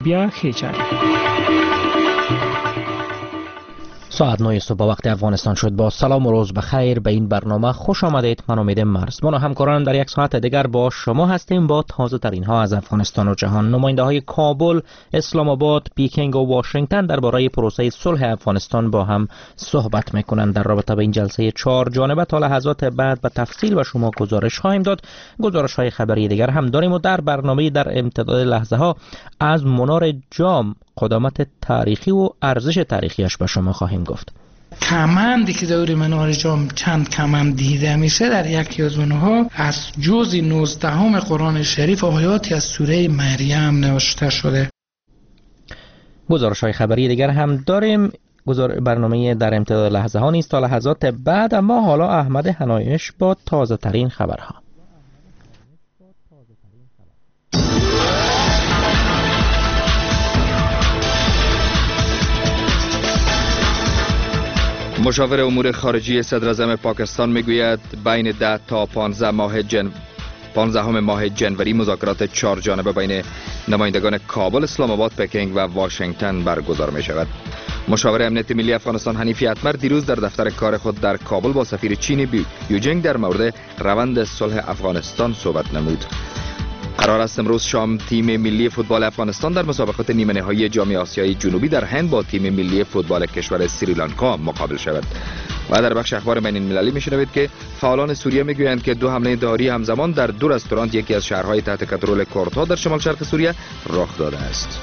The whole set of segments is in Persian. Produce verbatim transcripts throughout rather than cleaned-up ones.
بیا خیچر ساعت نه صبح وقت افغانستان شد. با سلام و روز بخیر به این برنامه خوش آمدید. من امید مرز من و همکاران در یک ساعت دیگر با شما هستیم با تازه ترین ها از افغانستان و جهان. نماینده های کابل، اسلام آباد، پیکینگ و واشنگتن درباره پروسه صلح افغانستان با هم صحبت میکنند. در رابطه با این جلسه چهار جانبه تا لحظات بعد به تفصیل به شما گزارش خواهیم داد. گزارش های خبری دیگر هم داریم و در برنامه در امتداد لحظه ها از منار جام، قدامت تاریخی و ارزش تاریخیش به شما خواهیم گفت. کمندی که دور منار جام چند کمند دیده میشه در یکی از اونها از جزء نوزدهم قرآن شریف آیاتی از سوره مریم نوشته شده. گزارش های خبری دیگر هم داریم. برنامه در امتداد لحظه ها نیست تا لحظات بعد، اما حالا احمد حنایش با تازه ترین خبرها. مشاور امور خارجی صدر اعظم پاکستان میگوید بین ده تا پانزده ماه جن پانزدهم ماه جنوری مذاکرات چهار جانبه بین نمایندگان کابل، اسلام آباد، پکینگ و واشنگتن برگزار می شود. مشاور امنیت ملی افغانستان حنیفی اتمر دیروز در دفتر کار خود در کابل با سفیر چین بیو یوجنگ در مورد روند صلح افغانستان صحبت نمود. قرار است امروز شام تیم ملی فوتبال افغانستان در مسابقات نیمه نهایی جام آسیای جنوبی در هند با تیم ملی فوتبال کشور سریلانکا مقابل شود. و در بخش اخبار بین المللی میشنوید که فعالان سوریه میگویند که دو حمله داری همزمان در دو رستوران یکی از شهرهای تحت کنترل کردها در شمال شرق سوریه رخ داده است.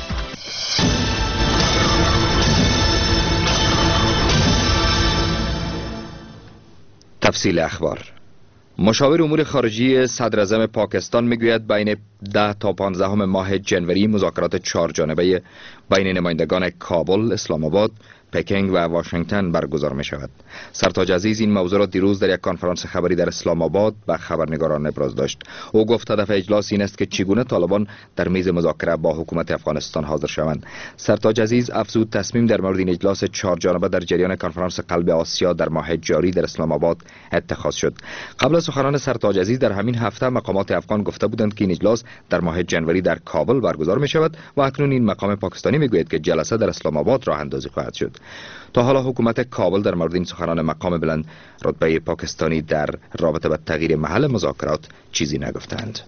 تفصیل اخبار. مشاور امور خارجی صدر اعظم پاکستان میگوید بین ده تا پانزدهم ماه جنوری مذاکرات چهار جانبه بین نمایندگان کابل، اسلام آباد، پکینگ و واشنگتن برگزار می شود. سرتاج عزیز این موضوع را دیروز در یک کنفرانس خبری در اسلام آباد به خبرنگاران ابراز داشت. او گفت هدف اجلاس این است که چگونه طالبان در میز مذاکره با حکومت افغانستان حاضر شوند. سرتاج عزیز افزود تصمیم در مورد این اجلاس چهار جانبه در جریان کنفرانس قلب آسیا در ماه جاری در اسلام آباد اتخاذ شد. قبل از سخنان سرتاج عزیز در همین هفته مقامات افغان گفته بودند که این اجلاس در ماه جنوری در کابل برگزار می شود و اکنون این مقام پاکستانی می گوید که جلسه در اسلام آباد راه اندازی خواهد شد. تا حالا حکومت کابل در مورد این سخنان مقام بلند رتبه پاکستانی در رابطه با تغییر محل مذاکرات چیزی نگفتند.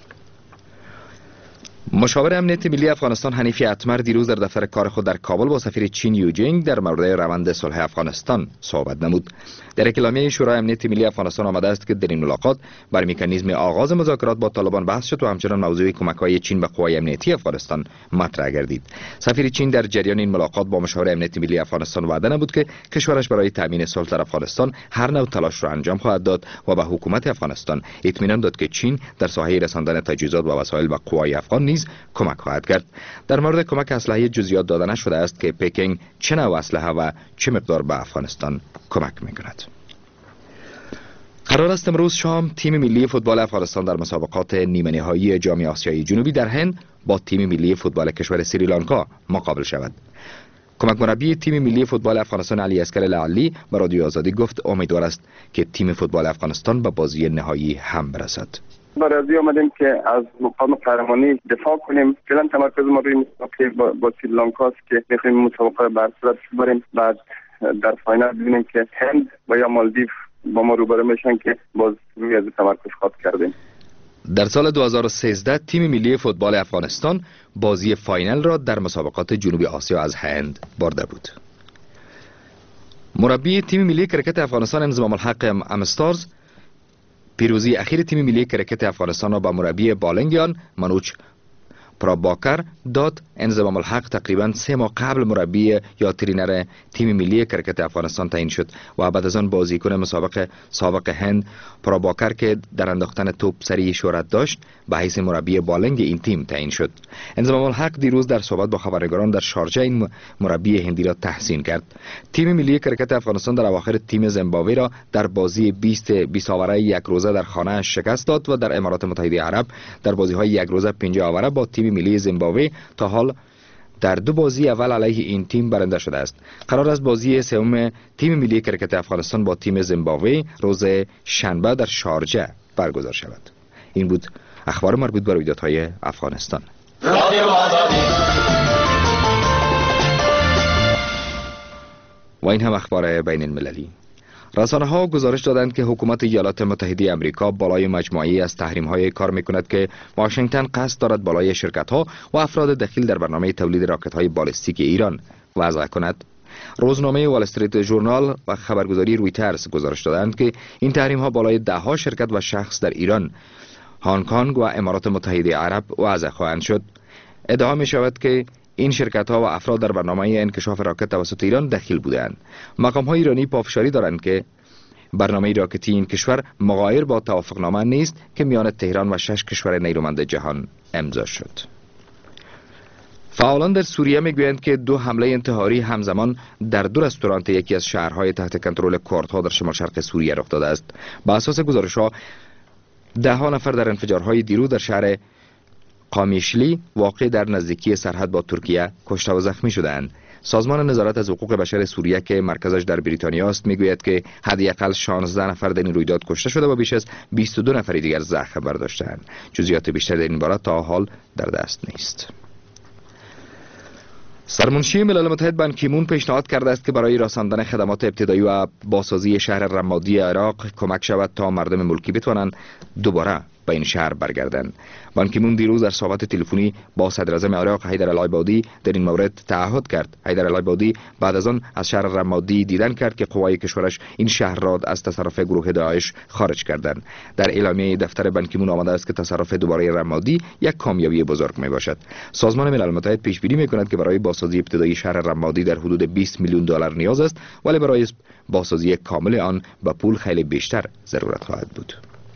مشاور امنیت ملی افغانستان حنیفی اتمر دیروز در دفتر کار خود در کابل با سفیر چین یوجنگ در مورد روند صلح افغانستان صحبت نمود. در اعلامیه شورای امنیت ملی افغانستان آمده است که در این ملاقات بر مکانیزم آغاز مذاکرات با طالبان بحث شد و همچنین موضوع کمک‌های چین به قوای امنیتی افغانستان مطرح گردید. سفیر چین در جریان این ملاقات با مشاور امنیت ملی افغانستان وعده نمود که کشورش برای تامین صلح در افغانستان هر نوع تلاش را انجام خواهد داد و به حکومت افغانستان اطمینان داد که چین در ساحه رساندن تجهیزات و وسایل به قوای افغان نیز کمک خواهد کرد. در مورد کمک اسلحه جزئیات داده نشده است که پکینگ چه نوع اسلحه و چه مقدار به افغانستان کمک می‌کند. قرار است امروز شام تیم ملی فوتبال افغانستان در مسابقات نیمه نهایی جام آسیای جنوبی در هند با تیم ملی فوتبال کشور سریلانکا مقابل شود. کمک مربی تیم ملی فوتبال افغانستان علی اصغر لعلی به رادیو آزادی گفت امیدوار است که تیم فوتبال افغانستان به بازی نهایی هم برسد. برای آمدیم که از مقام قهرمانی دفاع کنیم. فعلا تمرکز ما روی مسابقه با, با سریلانکا است که می‌خوایم مسابقه را به صورت ببریم، بعد در فاینال ببینیم که هند و یا مالدیو با ما روبرو میشن که باز روی از تمرکز خاط کردیم. در سال دو هزار و سیزده تیم ملی فوتبال افغانستان بازی فاینال را در مسابقات جنوبی آسیا از هند برده بود. مربی تیم ملی کرکت افغانستان انضمام الحق امستارز پیروزی اخیر تیم ملی کرکت افغانستان را با مربی بالنگیان منوچ پراباکر داد. انضمام الحق تقریبا سه ماه قبل مربی یا ترینر تیم ملی کرکت افغانستان تعیین شد و بعد از آن بازیکن مسابقه سابق هند پراباکر که در انداختن توپ سریع شهرت داشت به حیث مربی بالنگ این تیم تعیین شد. انضمام الحق دیروز در صحبت با خبرنگاران در شارجه این مربی هندی را تحسین کرد. تیم ملی کرکت افغانستان در اواخر تیم زیمبابوه را در بازی بیست بیست آوره یک روزه در خانه شکست داد و در امارات متحده عرب در بازی‌های یک روزه پنجاه آوره با تیم ملی زیمبابوه تا حال در دو بازی اول علیه این تیم برنده شده است. قرار است بازی سوم تیم ملی کرکت افغانستان با تیم زیمبابوه روز شنبه در شارجه برگزار شود. این بود اخبار مربوط به رویدادهای افغانستان. رادیو آزادی. و این هم اخبار بین المللی. رسانه ها گزارش دادند که حکومت ایالات متحده آمریکا بالای مجموعی از تحریم های کار میکند که واشنگتن قصد دارد بالای شرکت ها و افراد دخیل در برنامه تولید راکت های بالستیک ایران وضع کند. روزنامه وال استریت ژورنال و خبرگزاری رویترز گزارش دادند که این تحریم ها بالای ده ها شرکت و شخص در ایران، هنگ کنگ و امارات متحده عرب وضع خواهند شد. ادعا می شود که این شرکت ها و افراد در برنامه انکشاف راکت توسط ایران دخیل بودند. مقام های ایرانی پافشاری دارند که برنامه راکتی این کشور مغایر با توافقنامه نیست که میان تهران و شش کشور نیرومند جهان امضا شد. فعالان در سوریه میگویند که دو حمله انتحاری همزمان در دو رستوران یکی از شهرهای تحت کنترل کردها در شمال شرق سوریه رخ داده است. با اساس گزارش‌ها ده ها نفر در انفجارهای دیروز در شهر قامیشلی واقع در نزدیکی سرحد با ترکیه کشته و زخمی شدند. سازمان نظارت از حقوق بشر سوریه که مرکزش در بریتانیا است میگوید که حداقل شانزده نفر در این رویداد کشته شده و بیش از بیست و دو نفر دیگر زخم برداشته‌اند. جزئیات بیشتر در این باره تا حال در دست نیست. سرمنشی ملل متحد بان کی مون پیشنهاد کرده است که برای رساندن خدمات ابتدایی و بازسازی شهر رمادی عراق کمک شود تا مردم ملکی بتوانند دوباره به این شهر برگردند. بان کی مون دیروز در صحبت تلفنی با صدر اعظم عراق حیدر العبادی در این مورد تعهد کرد. حیدر العبادی بعد از آن از شهر رمادی دیدن کرد که قوای کشورش این شهر را از تصرف گروه داعش خارج کردند. در اعلامیه دفتر بان کی مون آمده است که تصرف دوباره رمادی یک کامیابی بزرگ می باشد. سازمان ملل متحد پیش بینی می کند که برای بازسازی ابتدایی شهر رمادی در حدود بیست میلیون دلار نیاز است، ولی برای بازسازی کامل آن به پول خیلی بیشتر ضرورت خواهد بود.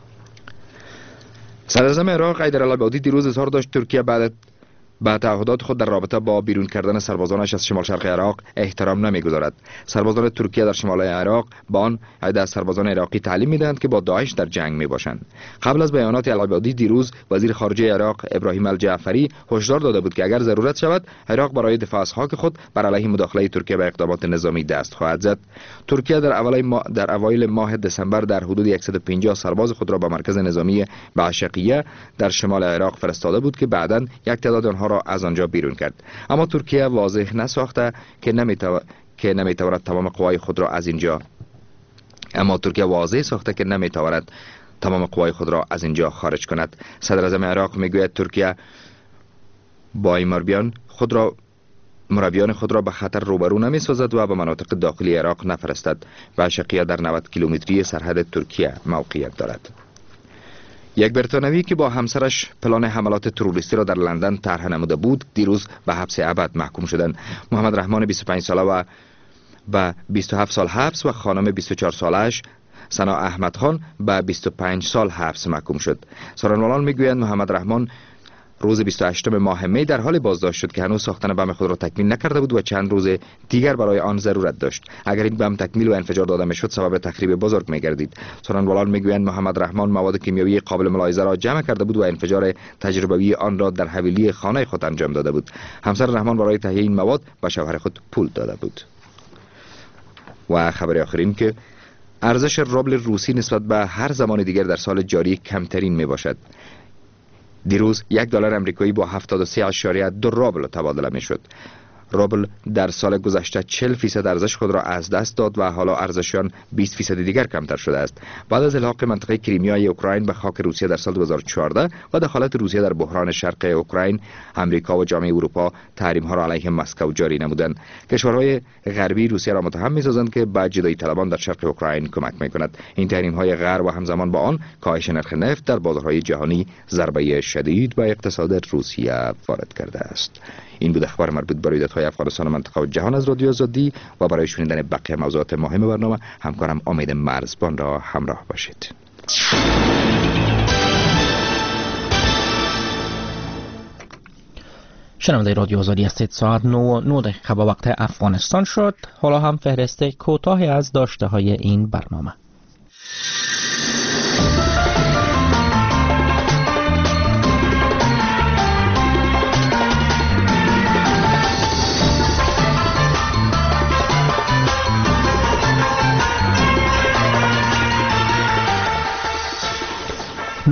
صدر اعظم عراق حیدر العبادی دیروز اظهار داشت ترکیه بعد به تعهدات خود در رابطه با بیرون کردن سربازانش از شمال شرق عراق احترام نمیگذارد. سربازان ترکیه در شمال عراق با آن عده از سربازان عراقی تعلیم میدهند که با داعش در جنگ میباشند. قبل از بیانات العبادی دیروز وزیر خارجه عراق ابراهیم الجعفری هشدار داده بود که اگر ضرورت شود عراق برای دفاع از خاک خود بر علیه مداخله ترکیه به اقدامات نظامی دست خواهد زد. ترکیه در اوایل ما در اوایل ماه دسامبر در حدود صد و پنجاه سرباز خود را به مرکز نظامی بعشقیه در شمال عراق فرستاده بود که بعداً یک تعداد آنها را از آنجا بیرون کرد. اما ترکیه واضح نساخته که نمیتو... که نمیتواند تمام قوای خود را از اینجا اما ترکیه واضح ساخته که نمیتواند تمام قوای خود را از اینجا خارج کند. صدر اعظم عراق میگوید ترکیه با این مربیان خود را مربیان خود را به خطر روبرو نمی سازد و به مناطق داخلی عراق نفرستد. بعشقیه در نود کیلومتری سرحد ترکیه موقعیت دارد. یک بریتانیایی که با همسرش پلان حملات تروریستی را در لندن طرح نموده بود دیروز به حبس ابد محکوم شدند. محمد رحمان بیست و پنج ساله و به بیست و هفت سال حبس و خانم بیست و چهار سالش سنا احمد خان به بیست و پنج سال حبس محکوم شد. سخنرانان میگویند محمد رحمان روز بیست و هشتم ماه می در حال بازداشت شد که هنوز ساختن بم خود را تکمیل نکرده بود و چند روز دیگر برای آن ضرورت داشت. اگر این بم تکمیل و انفجار داده میشد سبب تخریب بزرگ میگردید. سخنرانان میگویند محمد رحمان مواد کیمیایی قابل ملاحظه را جمع کرده بود و انفجار تجربوی آن را در حویلی خانه خود انجام داده بود. همسر رحمان برای تهیه این مواد به شوهر خود پول داده بود. و خبر آخرین که ارزش روبل روسی نسبت به هر زمان دیگر در سال جاری کمترین می باشد. دیروز یک دلار امریکایی با هفتاد و سه اشاریه دو روبل تبادله می شد. روبل در سال گذشته چهل فیصد ارزش خود را از دست داد و حالا ارزش آن بیست فیصد دیگر کمتر شده است. بعد از الحاق منطقه کریمیای اوکراین به خاک روسیه در سال دو هزار و چهارده و دخالت روسیه در بحران شرق اوکراین، امریکا و جامعه اروپا تحریم ها را علیه مسکو جاری نمودند. کشورهای غربی روسیه را متهم می‌سازند که به جدایی طلبان در شرق اوکراین کمک می‌کند. این تحریم های غرب و همزمان با آن کاهش نرخ نفت در بازارهای جهانی ضربه شدید به اقتصاد روسیه وارد کرده است. این بود اخبار مربوط به رویدادهای افغانستان و منطقه و جهان از رادیو آزادی و برای شنیدن بقیه موضوعات مهم برنامه همکارم امید مرزبان را همراه باشید. شنونده رادیو آزادی هستید. ساعت نه و نه دقیقه به وقت افغانستان شد. حالا هم فهرست کوتاهی از داشته های این برنامه.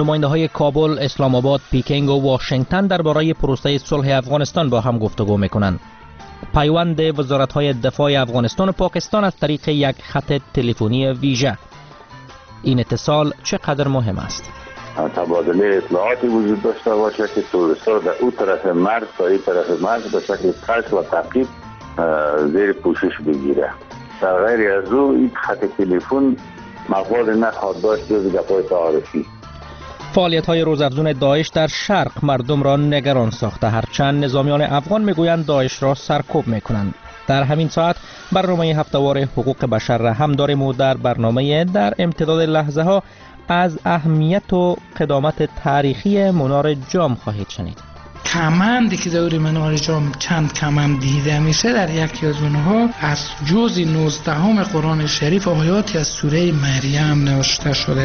نماینده های کابل، اسلام آباد، پیکنگ و واشنگتن درباره پروسه صلح افغانستان با هم گفتگو میکنند. پیوند وزارت های دفاع افغانستان و پاکستان از طریق یک خط تلفنی ویژه. این اتصال چقدر مهم است؟ تبادله اطلاعاتی وجود داشته باشه که تروریست‌ها در اون طرف مرز تا این طرف مرز به شکل قصد و تعقیب زیر پوشش بگیره. در غیر از او این خط تلفن مقبول نخواهد داشت جز گپ‌های تعارفی. فعالیت های روزافزون داعش در شرق مردم را نگران ساخته، هرچند نظامیان افغان میگویند داعش را سرکوب میکنند. در همین ساعت برنامه هفتهوار حقوق بشر را هم داریم و در برنامه در امتداد لحظه ها از اهمیت و قدامت تاریخی منار جام خواهید شنید. کمندی که دور منار جام چند کمند دیده میشه در یکی از اونها از جز نوزدهم قرآن شریف آیاتی از سوره مریم نوشته شده.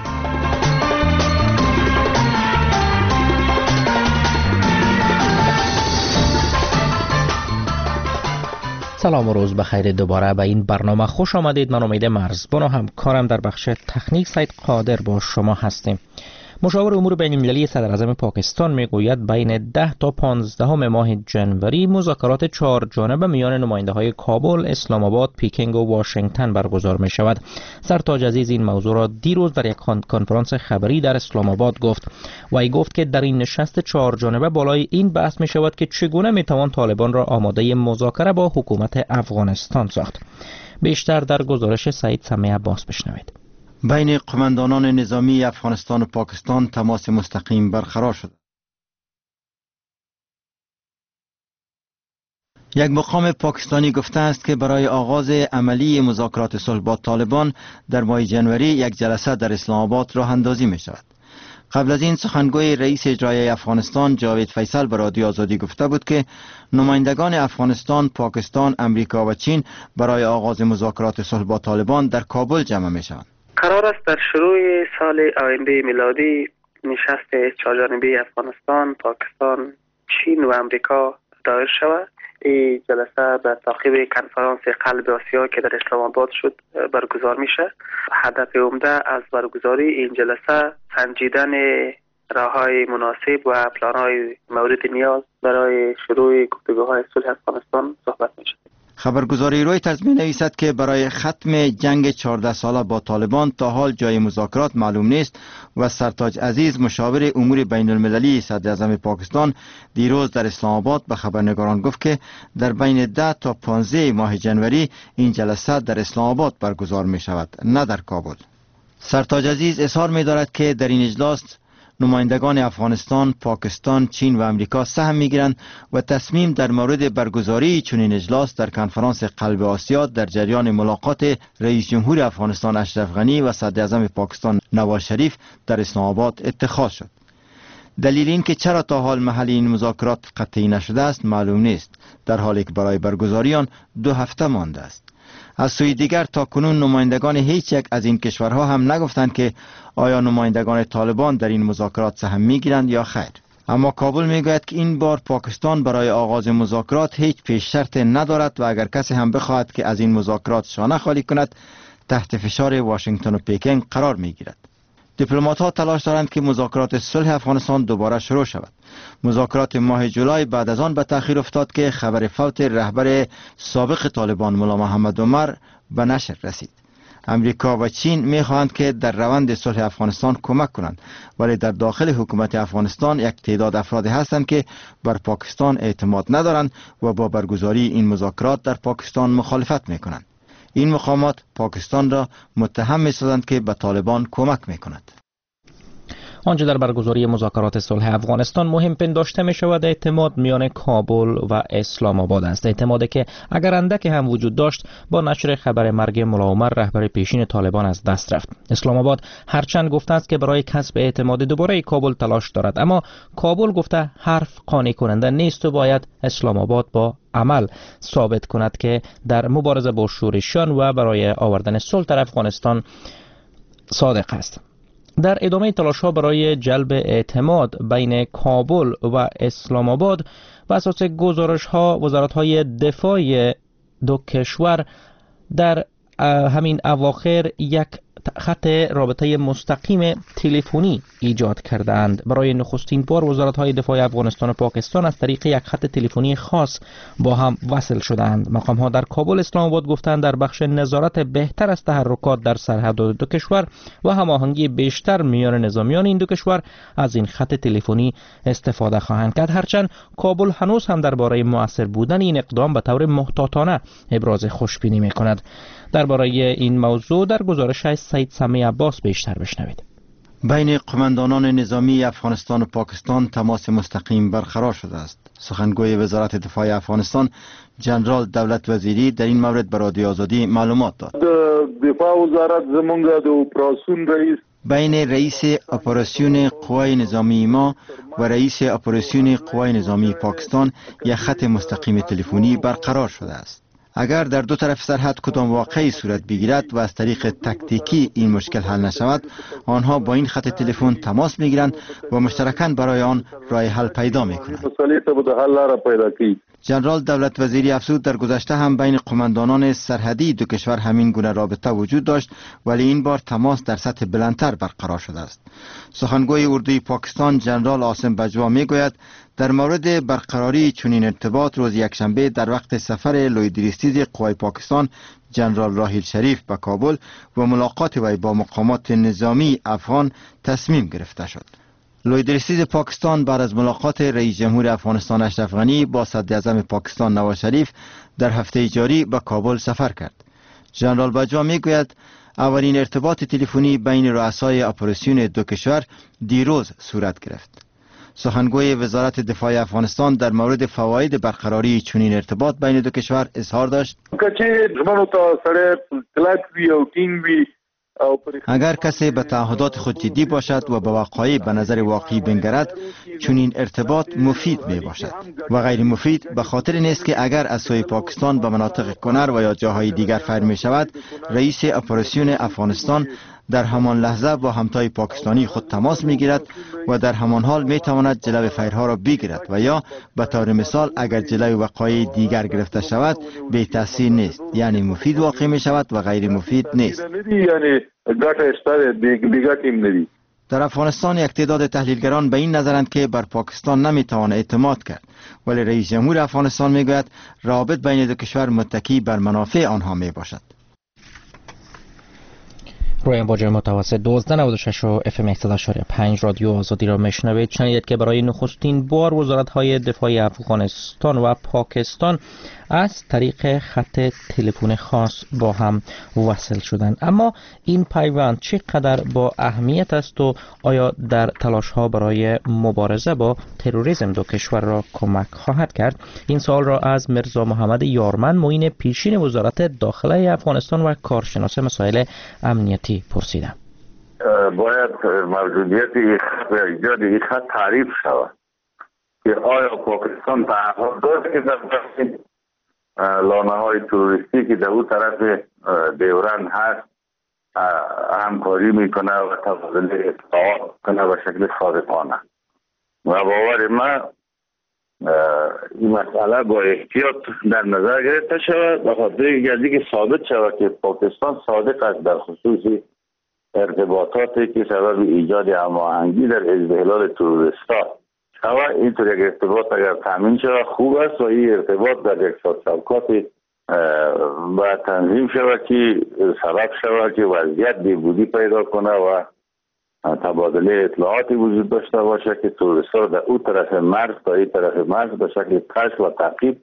سلام و روز بخیر. دوباره به این برنامه خوش آمدید. من امید مرزبان و همکارم در بخش تکنیک سید قادر با شما هستیم. مشاور امور بین المللی صدر اعظم پاکستان میگوید بین ده تا پانزده ماه جنوری مذاکرات چهار جانبه میان نماینده های کابل، اسلام آباد، پیکنگ و واشنگتن برگزار می شود. سرتاج عزیز این موضوع را دیروز در یک کنفرانس خبری در اسلام آباد گفت و ای گفت که در این نشست چهار جانبه بالای این بحث می شود که چگونه می توان طالبان را آماده مذاکره با حکومت افغانستان ساخت. بیشتر در گزارش سعید سمیع عباس بشنوید. بین قماندانان نظامی افغانستان و پاکستان تماس مستقیم برقرار شد. یک مقام پاکستانی گفته است که برای آغاز عملی مذاکرات صلح با طالبان در ماه جنوری یک جلسه در اسلام آباد راه اندازی می شود. قبل از این سخنگوی رئیس اجرایی افغانستان جاوید فیصل به رادیو آزادی گفته بود که نمایندگان افغانستان، پاکستان، امریکا و چین برای آغاز مذاکرات صلح با طالبان در کابل جمع می شوند. قرار است در شروع سال آینده میلادی نشست چهارجانبه افغانستان، پاکستان، چین و امریکا دایر شود. این جلسه به تعقیب کنفرانس قلب آسیا که در اسلام آباد شد برگزار میشه. هدف عمده از برگزاری این جلسه سنجیدن راههای مناسب و پلانهای مورد نیاز برای شروع گفتگوهای صلح افغانستان صحبت میشه. خبرگزاری رویترز می نویسد که برای ختم جنگ چهارده ساله با طالبان تا حال جای مذاکرات معلوم نیست و سرتاج عزیز مشاور امور بین المللی صدر اعظم پاکستان دیروز در اسلام آباد به خبرنگاران گفت که در بین ده تا پانزده ماه جنوری این جلسه در اسلام آباد برگزار می شود، نه در کابل. سرتاج عزیز اظهار می دارد که در این اجلاس نمایندگان افغانستان، پاکستان، چین و امریکا سهم میگیرند و تصمیم در مورد برگزاری چنین اجلاس در کنفرانس قلب آسیا در جریان ملاقات رئیس جمهور افغانستان اشرف غنی و صدر اعظم پاکستان نواز شریف در اسلام آباد اتخاذ شد. دلیل این که چرا تا حال محل این مذاکرات قطعی نشده است معلوم نیست، در حالی که برای برگزاری آن دو هفته مانده است. از سوی دیگر تا کنون نمایندگان هیچ یک از این کشورها هم نگفتند که آیا نمایندگان طالبان در این مذاکرات سهم میگیرند یا خیر. اما کابل میگوید که این بار پاکستان برای آغاز مذاکرات هیچ پیش شرط ندارد و اگر کسی هم بخواهد که از این مذاکرات شانه خالی کند تحت فشار واشنگتن و پیکنگ قرار میگیرد. دیپلمات ها تلاش دارند که مذاکرات صلح افغانستان دوباره شروع شود. مذاکرات ماه جولای بعد از آن به تأخیر افتاد که خبر فوت رهبر سابق طالبان ملا محمد عمر به نشر رسید. امریکا و چین می‌خواهند که در روند صلح افغانستان کمک کنند، ولی در داخل حکومت افغانستان یک تعداد افرادی هستند که بر پاکستان اعتماد ندارند و با برگزاری این مذاکرات در پاکستان مخالفت می‌کنند. این مقامات پاکستان را متهم می‌سازند که به طالبان کمک می‌کند. آنچه در برگزاری مذاکرات صلح افغانستان مهم پنداشته می شود اعتماد میان کابل و اسلام آباد است. اعتمادی که اگر اندک هم وجود داشت با نشر خبر مرگ ملا عمر رهبر پیشین طالبان از دست رفت. اسلام آباد هرچند گفته است که برای کسب اعتماد دوباره کابل تلاش دارد، اما کابل گفته حرف قانع کننده نیست و باید اسلام آباد با عمل ثابت کند که در مبارزه با شورشیان و برای آوردن صلح در افغانستان صادق است. در ادامه تلاش ها برای جلب اعتماد بین کابل و اسلام آباد و اساس گزارش ها وزارت های دفاع دو کشور در همین اواخر یک خط رابطه مستقیم تلفنی ایجاد کردند. برای نخستین بار وزارت‌های دفاع افغانستان و پاکستان از طریق یک خط تلفنی خاص با هم وصل شدند. مقام‌ها در کابل اسلام آباد گفتند در بخش نظارت بهتر از تحرکات در سرحدات دو کشور و هماهنگی بیشتر میان نظامیان این دو کشور از این خط تلفنی استفاده خواهند کرد. هرچند کابل هنوز هم درباره مؤثر بودن این اقدام به طور محتاطانه ابراز خوشبینی می‌کند. درباره این موضوع در گزارش سید سمی عباس بیشتر بشنوید. بین قماندانان نظامی افغانستان و پاکستان تماس مستقیم برقرار شده است. سخنگوی وزارت دفاع افغانستان جنرال دولت وزیری در این مورد به رادیو آزادی معلومات داد. دفاع وزارت زمونږ د اپراسیون رئیس بین رئیس اپراسیون قوای نظامی ما و رئیس اپراسیون قوای نظامی پاکستان یک خط مستقیم تلفنی برقرار شده است. اگر در دو طرف سرحد کدام واقعی صورت بگیرد و از طریق تکتیکی این مشکل حل نشود، آنها با این خط تلفن تماس میگیرند و مشترکاً برای آن راه حل پیدا میکنند. جنرال دولت وزیری افزود در گذشته هم بین قماندانان سرحدی دو کشور همین گونه رابطه وجود داشت، ولی این بار تماس در سطح بلندتر برقرار شده است. سخنگوی اردوی پاکستان جنرال عاصم بجوا میگوید در مورد برقراری چنین ارتباط روز یکشنبه در وقت سفر لویدریستیز قوای پاکستان جنرال راحیل شریف به کابل و ملاقات وی با مقامات نظامی افغان تصمیم گرفته شد. لویدریستیز پاکستان بعد از ملاقات رئیس جمهور افغانستان اشرف غنی با صدر اعظم پاکستان نواز شریف در هفته جاری به کابل سفر کرد. جنرال بجوا میگوید اولین ارتباط تلفنی بین رؤسای اپراسیون دو کشور دیروز صورت گرفت. سخنگوی وزارت دفاع افغانستان در مورد فواید برقراری چنین ارتباط بین دو کشور اظهار داشت. اگر کسی به تعهدات خود جدی باشد و به وقایع به نظر واقعی بنگرد، چنین ارتباط مفید می باشد و غیر مفید به خاطر نیست که اگر از سوی پاکستان به مناطق کنر و یا جاهای دیگر فر می شود، رئیس اپراسیون افغانستان در همان لحظه با همتای پاکستانی خود تماس می گیرد و در همان حال می تواند جلوی فیرها را بگیرد و یا به طور مثال اگر جلوی وقایع دیگر گرفته شود بی تاثیر نیست، یعنی مفید واقع می شود و غیر مفید نیست. در افغانستان یک تعداد تحلیلگران به این نظرند که بر پاکستان نمی توان اعتماد کرد، ولی رئیس جمهور افغانستان می گوید روابط بین دو کشور متکی بر منافع آنها می باشد. روی امواج متوسط دوازده نود و شش و اف ام صد و پنج رادیو آزادی را میشنوید. شنیدید که برای نخستین بار وزارت‌های دفاع افغانستان و پاکستان از طریق خط تلفن خاص با هم وصل شدند. اما این پیوند چقدر با اهمیت است و آیا در تلاش‌ها برای مبارزه با تروریسم دو کشور را کمک خواهد کرد؟ این سوال را از مرزا محمد یارمن، معین پیشین وزارت داخله افغانستان و کارشناس مسائل امنیتی پرسیدم. باید موجودیت ایجاد این خط تعریف شود که آیا پاکستان تعهد داشت که در لانه های توریستی که در اون طرف دیورند هست همکاری میکنه و تبادل اطلاعات کنه به شکل صادقانه. و باور ما این مسئله با احتیاط در نظر گرفته شود به خاطر اینکه ثابت شود که پاکستان صادق است در خصوص ارتباطاتی که سبب ایجاد هماهنگی در ازدحلال تروریستا شود. اینطور یک ارتباط اگر تامین شود خوب است و این ارتباط در یک شبکات و تنظیم شود که سبب شود که وضعیت بهبودی پیدا کنه و تبادله اطلاعاتی وجود داشته باشه که تروریستا در اون طرف مرز تا این طرف مرز به شکل کشف و تعقیب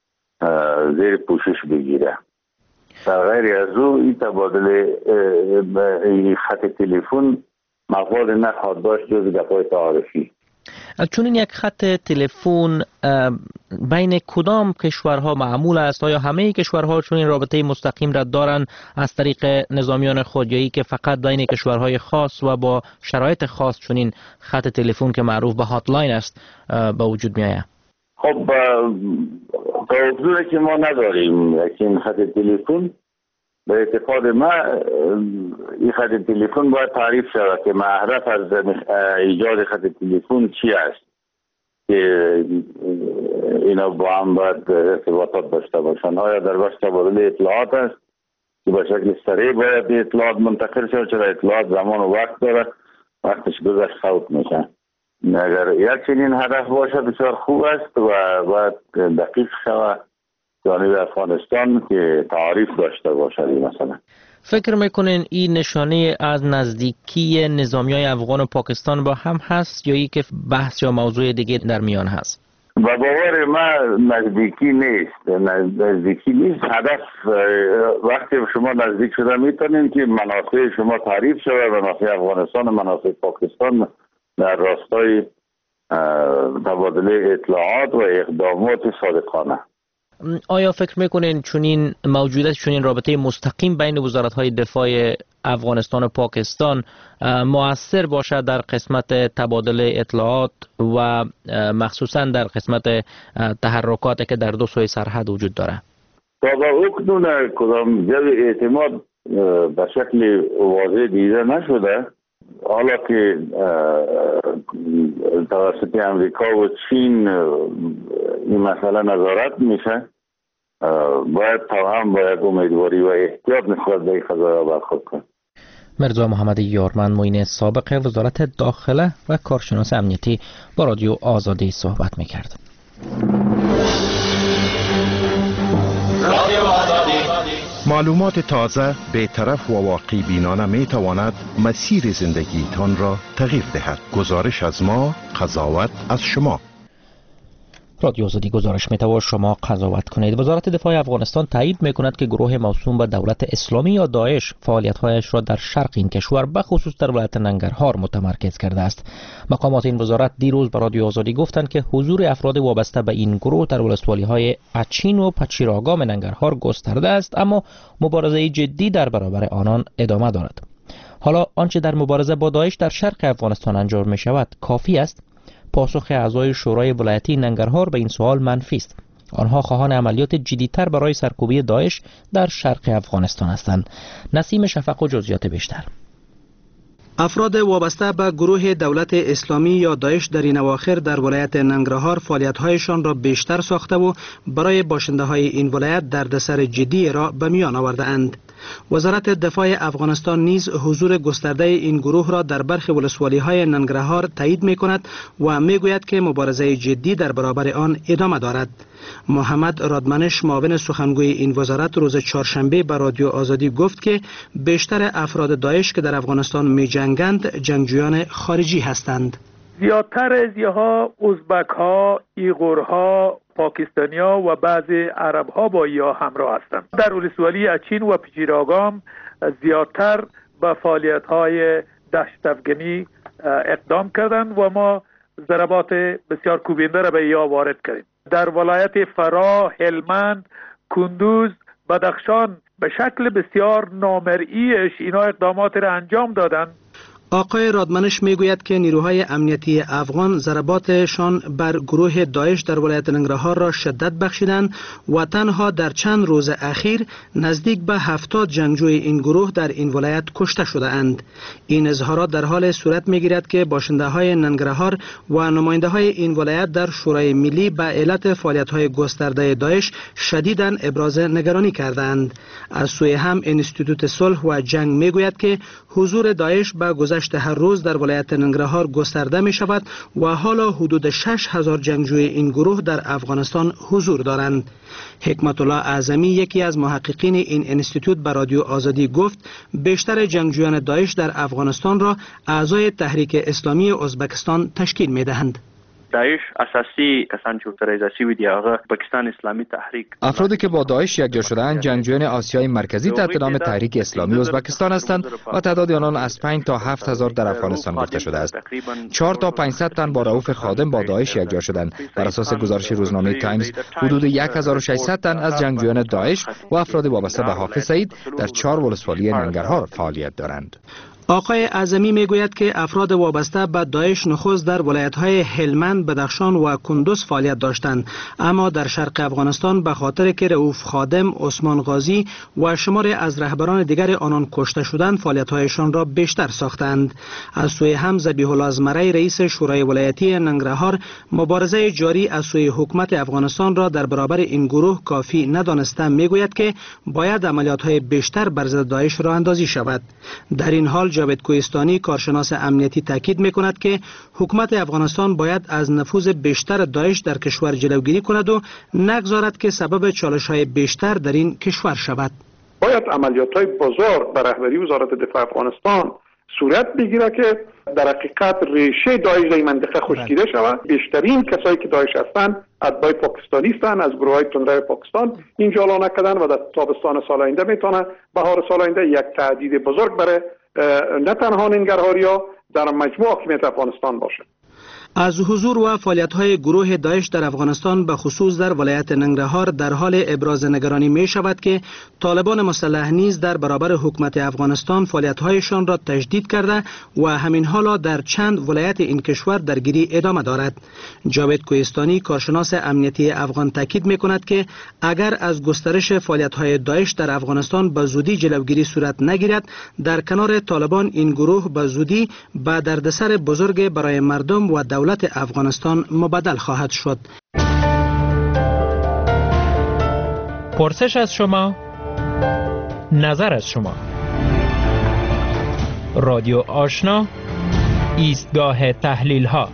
زیر پوشش بگیره. در غیر از او این تبادله این خط تلفن مفاد نخواهد داشت جز گپ‌های تعارفی. چون این یک خط تلفن بین کدام کشورها معمول است؟ آیا همه کشورها چون این رابطه مستقیم را دارند از طریق نظامیان خود، یا ای که فقط بین کشورهای خاص و با شرایط خاص چون این خط تلفن که معروف به هاتلاین است به وجود می آید؟ خب تا حضوری که ما نداریم این خط تلفن، به اعتقاد ما این خط تلفن باید تعریف شود که محرف از ایجاد خط تلفن چی است که اینا با هم باید ارتباطات داشته باشند. آیا در بخش تبادل اطلاعات است که به شکل سریع باید اطلاعات منتقل شد، چرا اطلاعات زمان و وقت داره، وقتش گذشت فوت میشه. اگر یک چنین هدف باشه بسیار خوب است و باید دقیق شود جانب افغانستان که تعریف داشته باشه. مثلا فکر میکنین این نشانه از نزدیکی نظامیای افغان و پاکستان با هم هست یا ای که بحث یا موضوع دیگه در میان هست؟ و باور ما نزدیکی نیست، نزدیکی نیست. هدف وقتی شما نزدیک شده میتونین که منافع شما تعریف شود، منافع افغانستان و منافع پاکستان در راستای تبادله اطلاعات و اقدامات صادقانه. آیا فکر میکنین چنین موجودیت چنین رابطه مستقیم بین وزارت‌های دفاع افغانستان و پاکستان مؤثر باشد در قسمت تبادل اطلاعات و مخصوصا در قسمت تحرکاتی که در دو سوی سرحد وجود داره؟ تا به اکنون کدام جو اعتماد به شکل واضح دیده نشده. حالا که توسط امریکا و چین این مسئله نظارت میشه، باید تا هم باید امیدواری و احتیاط نسبت به این قضایا برخورد کنیم. مرزا محمد یارمند معین سابق وزارت داخله و کارشناس امنیتی با رادیو آزادی صحبت میکرد. معلومات تازه، بی‌طرف و واقعی بینانه می تواند مسیر زندگیتان را تغییر دهد. گزارش از ما، قضاوت از شما. رادیو آزادی گزارش میتواند شما قضاوت کنید. وزارت دفاع افغانستان تایید میکند که گروه موسوم به دولت اسلامی یا داعش فعالیت‌هایش را در شرق این کشور به خصوص در ولایت ننگرهار متمرکز کرده است. مقامات این وزارت دیروز به رادیو آزادی گفتند که حضور افراد وابسته به این گروه در ولسوالی‌های اچین و پچیراگام ننگرهار گسترده است، اما مبارزه جدی در برابر آنان ادامه دارد. حالا آنچه در مبارزه با داعش در شرق افغانستان انجام می شود کافی است؟ پاسخ اعضای شورای ولایتی ننگرهار به این سوال منفی است. آنها خواهان عملیات جدی‌تر برای سرکوبی داعش در شرق افغانستان هستند. نسیم شفق و جزئیات بیشتر. افراد وابسته به گروه دولت اسلامی یا داعش در این اواخر در ولایت ننگرهار فعالیت‌هایشان را بیشتر ساخته و برای باشنده‌های این ولایت دردسر جدی را به میان آورده‌اند. وزارت دفاع افغانستان نیز حضور گسترده این گروه را در برخی ولسوالی‌های ننگرهار تایید می‌کند و می‌گوید که مبارزه جدی در برابر آن ادامه دارد. محمد رادمنش معاون سخنگوی این وزارت روز چهارشنبه به رادیو آزادی گفت که بیشتر افراد داعش که در افغانستان می‌جنگند جنگجویان خارجی هستند. زیادتر از اینها ازبک‌ها، ایغورها، پاکستانی‌ها و بعضی عرب‌ها با یا همراه هستند. در ولسوالی اچین و پچیراگام زیادتر به فعالیت‌های دشت افغانی اقدام کردند و ما ضربات بسیار کوبنده را به یا وارد کردیم. در ولایت فراه، هلمند، کندوز، بدخشان به شکل بسیار نامرئیش اینا اقدامات را انجام دادند. آقای رادمنش میگوید که نیروهای امنیتی افغان ضرباتشان بر گروه داعش در ولایت ننگرهار را شدت بخشیدند و تنها در چند روز اخیر نزدیک به هفتاد جنگجوی این گروه در این ولایت کشته شده اند. این اظهارات در حال صورت میگیرد که باشنده های ننگرهار و نماینده های این ولایت در شورای ملی به علت فعالیت های گسترده داعش شدیداً ابراز نگرانی کردند. از سوی هم انستیتوت صلح و جنگ میگوید که حضور داعش به گذشت هر روز در ولایت ننگرهار گسترده می شود و حالا حدود شش هزار جنگجوی این گروه در افغانستان حضور دارند. حکمت الله اعظمی یکی از محققین این انستیتوت به رادیو آزادی گفت بیشتر جنگجویان داعش در افغانستان را اعضای تحریک اسلامی ازبکستان تشکیل می دهند. داعش اساسی کسان چې اترایزاسی وي هغه پاکستان اسلامی تحریک افرادی که با داعش یکجا شده‌اند جنگجویان آسیای مرکزی تحت نام تحریک اسلامی ازبکستان هستند و تعداد آنان از پنج تا هفت هزار در افغانستان گفته شده است. چهار تا پانصد تن با رؤوف خادم با داعش یکجا شدند. بر اساس گزارش روزنامه تایمز حدود هزار و ششصد تن از جنگجویان داعش و افراد وابسته به حافظ سعید در چهار ولسوالی ننگرهار فعالیت دارند. آقای اعظمی میگوید که افراد وابسته به داعش نخست در ولایت‌های هلمند، بدخشان و کندوز فعالیت داشتند، اما در شرق افغانستان به خاطر که رؤوف خادم، عثمان غازی و شماری از رهبران دیگر آنان کشته شدند، فعالیت‌هایشان را بیشتر ساختند. از سوی هم ذبیح الله ازمرعی رئیس شورای ولایتی ننگرهار مبارزه جاری از سوی حکومت افغانستان را در برابر این گروه کافی ندانسته میگوید که باید عملیات‌های بیشتر بر ضد داعش راه اندازی شود. در این حال جاوید کوهستانی کارشناس امنیتی تاکید میکند که حکومت افغانستان باید از نفوذ بیشتر داعش در کشور جلوگیری کند و نگذارد که سبب چالش‌های بیشتر در این کشور شود. باید عملیات‌های بزرگ بر رهبری وزارت دفاع افغانستان صورت بگیره که در حقیقت ریشه داعش در این منطقه خشکیده شود. بیشترین کسایی که داعش هستند اتباع پاکستانی هستند، از گروه‌های تندروی پاکستان اینجا اعلام نکردن و در تابستان سال آینده میتونه، بهار سال آینده یک تهدید بزرگ برای نه تنها ننگرهاریا در مجموع حاکمیت افغانستان باشه. از حضور و فعالیت‌های گروه داعش در افغانستان به خصوص در ولایت ننگرهار در حال ابراز نگرانی می شود که طالبان مسلح نیز در برابر حکومت افغانستان فعالیت‌هایشان را تجدید کرده و همین حالا در چند ولایت این کشور درگیری ادامه دارد. جاوید کوهستانی کارشناس امنیتی افغان تاکید می‌کند که اگر از گسترش فعالیت‌های داعش در افغانستان به زودی جلوگیری صورت نگیرد، در کنار طالبان این گروه به زودی به دردسر بزرگ برای مردم و دولت افغانستان مبدل خواهد شد. پرسش از شما، نظر از شما. رادیو آشنا، ایستگاه تحلیل ها.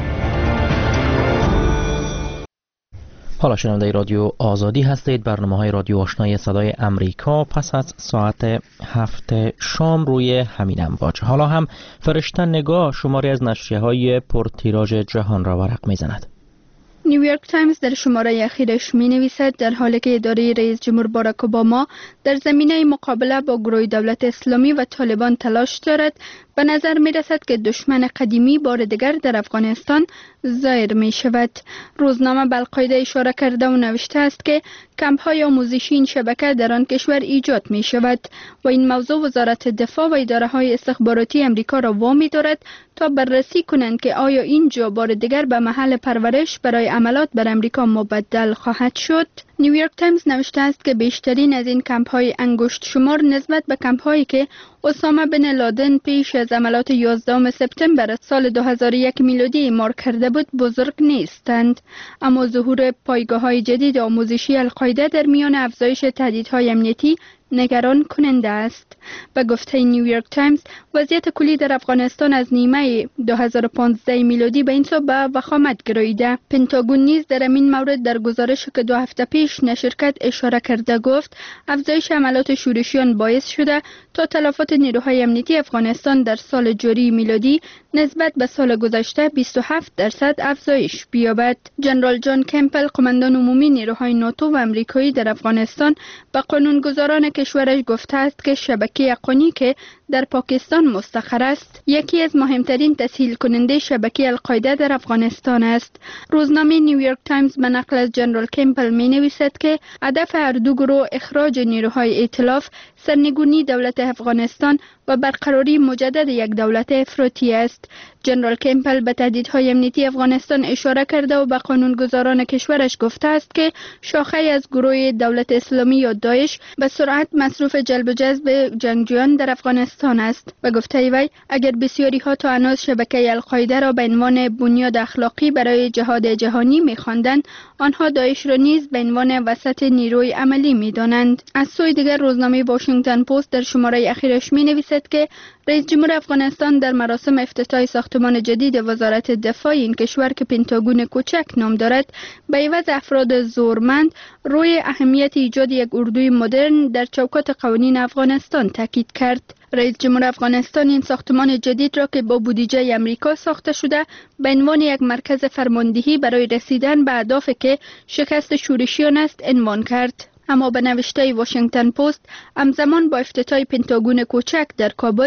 حالا شنونده رادیو آزادی هستید. برنامه های رادیو آشنای صدای امریکا پس از ساعت هفت شام روی همین امواج. حالا هم فرشته نگاه شماری از نشریه های پرتیراژ جهان را ورق می زند. نیویورک تایمز در شماره اخیرش می نویسد در حالی که اداره رئیس جمهور باراک اوباما در زمینه مقابله با گروه دولت اسلامی و طالبان تلاش دارد، به نظر می رسد که دشمن قدیمی بار دیگر در افغانستان ظاهر می شود. روزنامه به القاعده اشاره کرده و نوشته است که کمپ های آموزشی این شبکه در آن کشور ایجاد می شود و این موضوع وزارت دفاع و اداره های استخباراتی امریکا را وامی دارد تا بررسی کنند که آیا اینجا بار دیگر به محل پرورش برای عملات بر امریکا مبدل خواهد شد. نیویورک تایمز نوشته است که بیشترین از این کمپ های انگشت شمار نسبت به کمپ هایی که اسامه بن لادن پیش از عملات یازدهم سپتامبر سال دو هزار و یک میلادی اعمار کرده بود بزرگ نیستند، اما ظهور پایگاه های جدید آموزشی القاعده در میان افزایش تهدیدهای امنیتی نگران کننده است. به گفته نیویورک تایمز، وضعیت کلی در افغانستان از نیمه دو هزار و پانزده میلادی به این سو به وخامت گراییده. پنتاگون نیز در این مورد در گزارشی که دو هفته پیش نشر کرد اشاره کرده گفت افزایش عملات شورشیان باعث شده تا تلفات نیروهای امنیتی افغانستان در سال جاری میلادی نسبت به سال گذشته بیست و هفت درصد افزایش بیابد. جنرال جان کمپل، قماندان عمومی نیروهای ناتو و امریکایی در افغانستان، به قانونگذاران کشورش گفته است که شبکه اقانی که در پاکستان مستقر است یکی از مهمترین تسهیل کننده شبکه القاعده در افغانستان است. روزنامه نیویورک تایمز به نقل از جنرال کمپل می نویسد که هدف هر دو گروه اخراج نیروهای ائتلاف، سرنگونی دولت افغانستان و برقراری مجدد یک دولت افراطی است. جنرال کمپل به تهدیدهای امنیتی افغانستان اشاره کرده و به قانونگذاران کشورش گفته است که شاخه از گروه دولت اسلامی یا داعش به سرعت مصروف جلب و جذب جنگجویان در افغانستان است. و گفته وی اگر بسیاری ها تا هنوز شبکه القاعده را به عنوان بنیاد اخلاقی برای جهاد جهانی می‌خواندند، آنها داعش را نیز به عنوان وسط نیروی عملی می‌دانند. از سوی دیگر روزنامه واشنگتن پست در شماره اخیرش می‌نویسد که رئیس جمهور افغانستان در مراسم افتتاح ساختمان جدید وزارت دفاع این کشور که پنتاگون کوچک نام دارد، به عوض افراد زورمند روی اهمیت ایجاد یک اردوی مدرن در چوکات قوانین افغانستان تاکید کرد. رئیس جمهور افغانستان این ساختمان جدید را که با بودجه امریکا ساخته شده به عنوان یک مرکز فرماندهی برای رسیدن به اهدافی که شکست شورشیان است عنوان کرد. اما به نوشته واشنگتن پست، همزمان با افتتاح پنتاگون کوچک در کابل،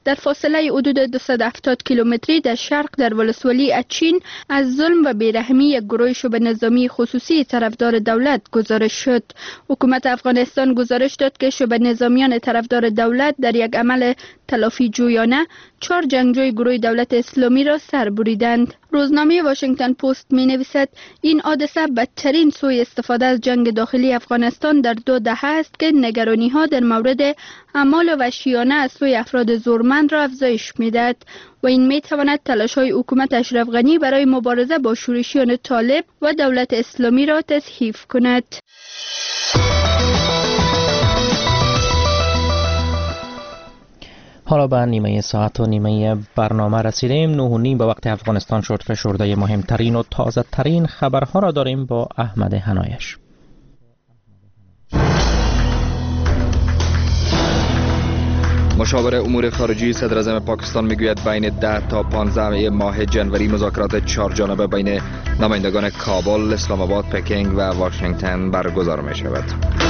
در فاصله حدود دویست و هفتاد کیلومتری در شرق در ولسوالی اچین از ظلم و بیرحمی یک گروه شبه نظامی خصوصی طرفدار دولت گزارش شد. حکومت افغانستان گزارش داد که شبه نظامیان طرفدار دولت در یک عمل تلافی جویانه چهار جنگجوی گروه دولت اسلامی را سر بریدند. روزنامه واشنگتن پست می نویسد این حادثه بدترین سوء استفاده از جنگ داخلی افغانستان در دو دهه است که نگرانی ها در مورد اعمال وحشیانه از سوی افراد زورمند را افزایش می دهد و این می تواند تلاش های حکومت اشرف غنی برای مبارزه با شورشیان طالب و دولت اسلامی را تضعیف کند. حالا به نیمه ساعت و نیمه برنامه رسیدیم. نه و نیم به وقت افغانستان شد. فشرده مهمترین و تازه ترین خبرها را داریم با احمد حنایش. مشاور امور خارجی صدر اعظم پاکستان میگوید بین ده تا پانزده ماه جنوری مذاکرات چهار جانبه بین نمایندگان کابل، اسلام آباد، پکینگ و واشنگتن برگزار می شود.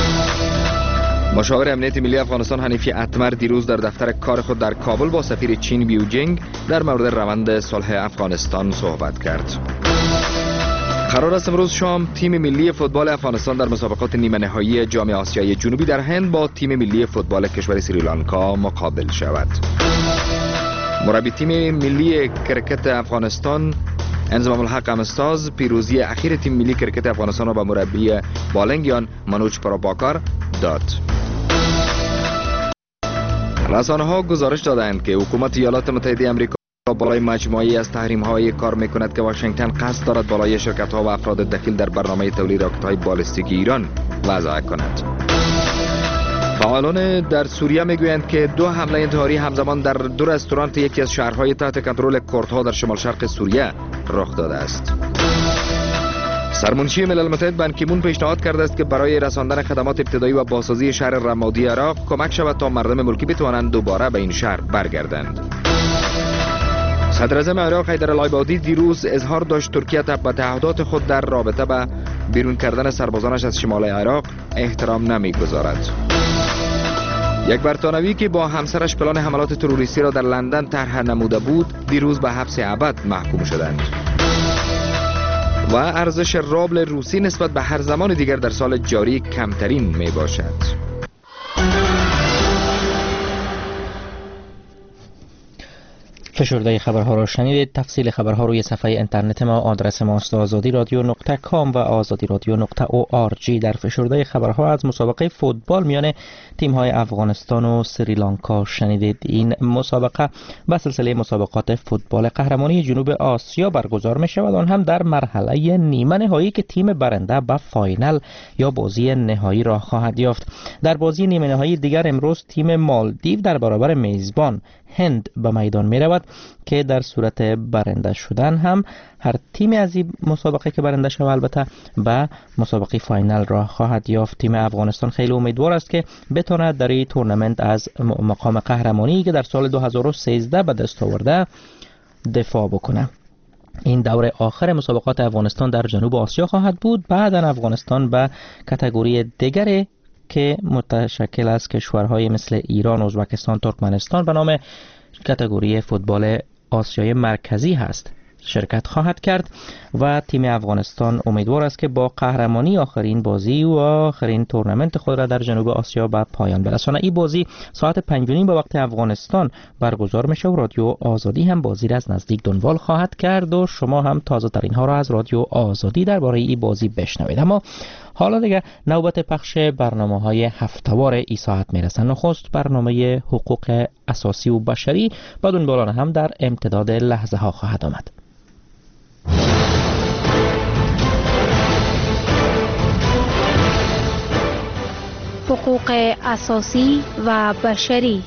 مشاور امنیت ملی افغانستان حنیفی اتمر دیروز در دفتر کار خود در کابل با سفیر چین بیو جینگ در مورد روند صلح افغانستان صحبت کرد. قرار است امروز شام تیم ملی فوتبال افغانستان در مسابقات نیمه نهایی جام آسیای جنوبی در هند با تیم ملی فوتبال کشور سریلانکا مقابل شود. مربی تیم ملی کرکت افغانستان انضمام الحق امستاز پیروزی اخیر تیم ملی کرکت افغانستان را به مربی بالنگیان منوچ پراپاکار داد. رسانه‌ها گزارش دادند که حکومت ایالات متحده آمریکا بالای مجموعی از تحریم‌های کار می‌کند که واشنگتن قصد دارد بالای شرکت‌ها و افراد دخیل در برنامه تولید راکت‌های بالستیک ایران وضع کند. فعالان در سوریه میگویند که دو حمله انتحاری همزمان در دو رستوران یکی از شهرهای تحت کنترل کردها در شمال شرق سوریه رخ داده است. سرمنشی ملل متحد بان کی مون پیشنهاد کرده است که برای رساندن خدمات ابتدایی و بازسازی شهر رمادی عراق کمک شود تا مردم ملکی بتوانند دوباره به این شهر برگردند. صدر اعظم عراق حیدر العبادی دیروز اظهار داشت ترکیه به تعهدات خود در رابطه به بیرون کردن سربازانش از شمال عراق احترام نمیگذارد. یک برتانوی که با همسرش پلان حملات تروریستی را در لندن طرح نموده بود دیروز به حبس ابد محکوم شدند. و ارزش رابل روسی نسبت به هر زمان دیگر در سال جاری کمترین می باشد. فشرده خبرها را شنیدید. تفصیل خبرها روی صفحه اینترنت ما. آدرس ما است آزادی رادیو نقطه کام و آزادی رادیو نقطه او آر جی. در فشرده خبرها از مسابقه فوتبال میان تیم‌های افغانستان و سریلانکا شنیدید. این مسابقه به سلسله مسابقات فوتبال قهرمانی جنوب آسیا برگزار می شود، آن هم در مرحله نیمه نهایی که تیم برنده به فاینال یا بازی نهایی را خواهد یافت. در بازی نیمه نهایی دیگر امروز تیم مالدیو در برابر میزبان هند به میدان می رود که در صورت برنده شدن هم هر تیم از این مسابقه که برنده شود البته به مسابقه فاینال را خواهد یافت. تیم افغانستان خیلی امیدوار است که بتواند در این تورنمنت از مقام قهرمانی که در سال دو هزار و سیزده به دست آورده دفاع بکنه. این دور آخر مسابقات افغانستان در جنوب آسیا خواهد بود. بعدا افغانستان به کاتگوری دیگر که متشکل از کشورهای مثل ایران، ازبکستان، ترکمنستان به نام کاتگوری فوتبال آسیای مرکزی هست شرکت خواهد کرد و تیم افغانستان امیدوار است که با قهرمانی آخرین بازی و آخرین تورنمنت خود را در جنوب آسیا به پایان برساند. این بازی ساعت پنج و نیم به وقت افغانستان برگزار میشه و رادیو آزادی هم بازی را از نزدیک دنبال خواهد کرد و شما هم تازه ترین ها را از رادیو آزادی درباره این بازی بشنوید. اما حالا دیگه نوبت پخش برنامه های هفته‌وار ای ساعت میرسه. نخست برنامه حقوق اساسی و بشری، بعد اون بالا هم در امتداد لحظه ها خواهد آمد. حقوق اساسی و بشری.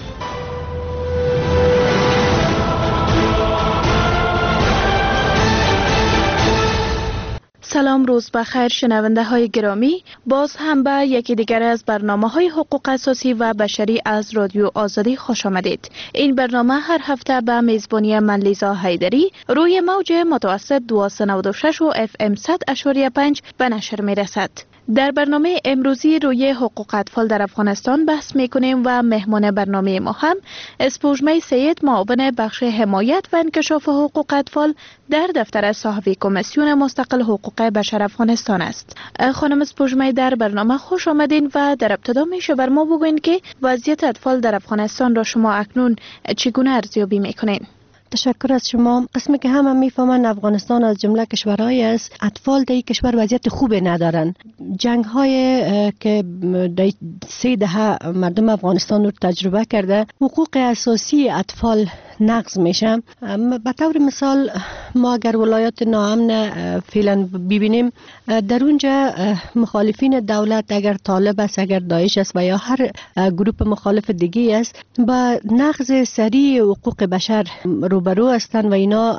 سلام، روز بخیر شنونده های گرامی. باز هم به یکی دیگر از برنامه های حقوق اساسی و بشری از رادیو آزادی خوش آمدید. این برنامه هر هفته به میزبانی من لیزا حیدری روی موج متوسط دویست و نود و شش و اف ام صد اشاری پنج به نشر می رسد. در برنامه امروزی روی حقوق اطفال در افغانستان بحث میکنیم و مهمان برنامه ما هم اسپوژمه سید، معاون بخش حمایت و انکشاف حقوق اطفال در دفتر صاحب کمیسیون مستقل حقوق بشر افغانستان است. خانم اسپوژمه، در برنامه خوش آمدین و در ابتدا میشه بر ما بگوین که وضعیت اطفال در افغانستان را شما اکنون چگونه ارزیابی میکنین؟ تشکر از شما. قسمی که همه میفهمن افغانستان از جمله کشورهای است اطفال در این کشور وضعیت خوبی ندارن. جنگ های که در سه دهه مردم افغانستان رو تجربه کرده، حقوق اساسی اطفال نقض میشه. به طور مثال ما اگر ولایات ناامن فعلا ببینیم، در اونجا مخالفین دولت اگر طالب است، اگر داعش است و یا هر گروه مخالف دیگه است، با نقض سریع حقوق بشر روبرو هستند و اینا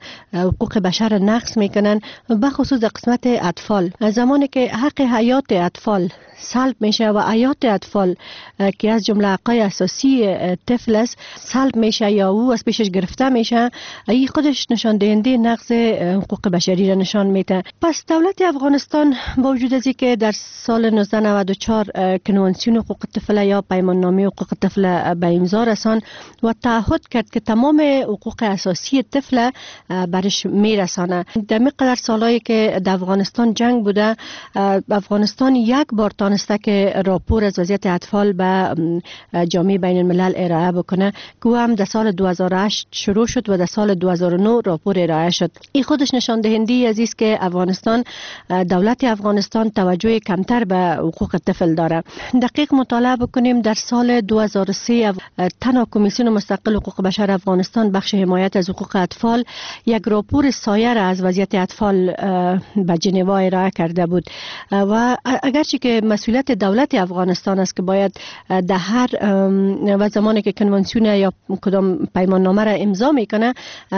حقوق بشر نقض میکنن، به خصوص قسمت اطفال. زمانی که حق حیات اطفال سلب میشه و حیات اطفال که از جمله حقای اساسی طفل است سلب میشه یا او از پیشش گرفته میشه، این خودش نشان دهنده نقض حقوق بشری را نشان میده. پس دولت افغانستان با وجود از اینکه در سال نوزده نود و چهار کنوانسیون حقوق طفل یا پیمان نامه حقوق طفل به امضا رساند و تعهد کرد که تمام حقوق اساسی طفل برش میرسانه. در مقدار سالایی که در افغانستان جنگ بوده، افغانستان یک بار تانسته که راپور از وضعیت اطفال به جامعه بین الملل ارائه بکنه که هم در سال دو هزار و هشت شروع شد و در سال دو هزار و نه راپور ارائه شد. این خودش نشان دهنده از است که افغانستان، دولت افغانستان توجه کمتر به حقوق طفل داره. دقیق مطالعه بکنیم، در سال دو هزار و سه تنها کمیسیون مستقل حقوق بشر افغانستان بخش حمایت از حقوق اطفال یک راپور سایه را از وضعیت اطفال به ژنو ارائه کرده بود و اگرچه که مسئولیت دولت افغانستان است که باید در هر و زمانی که کنوانسیون یا کدام پیمان نامه را امضا میکنه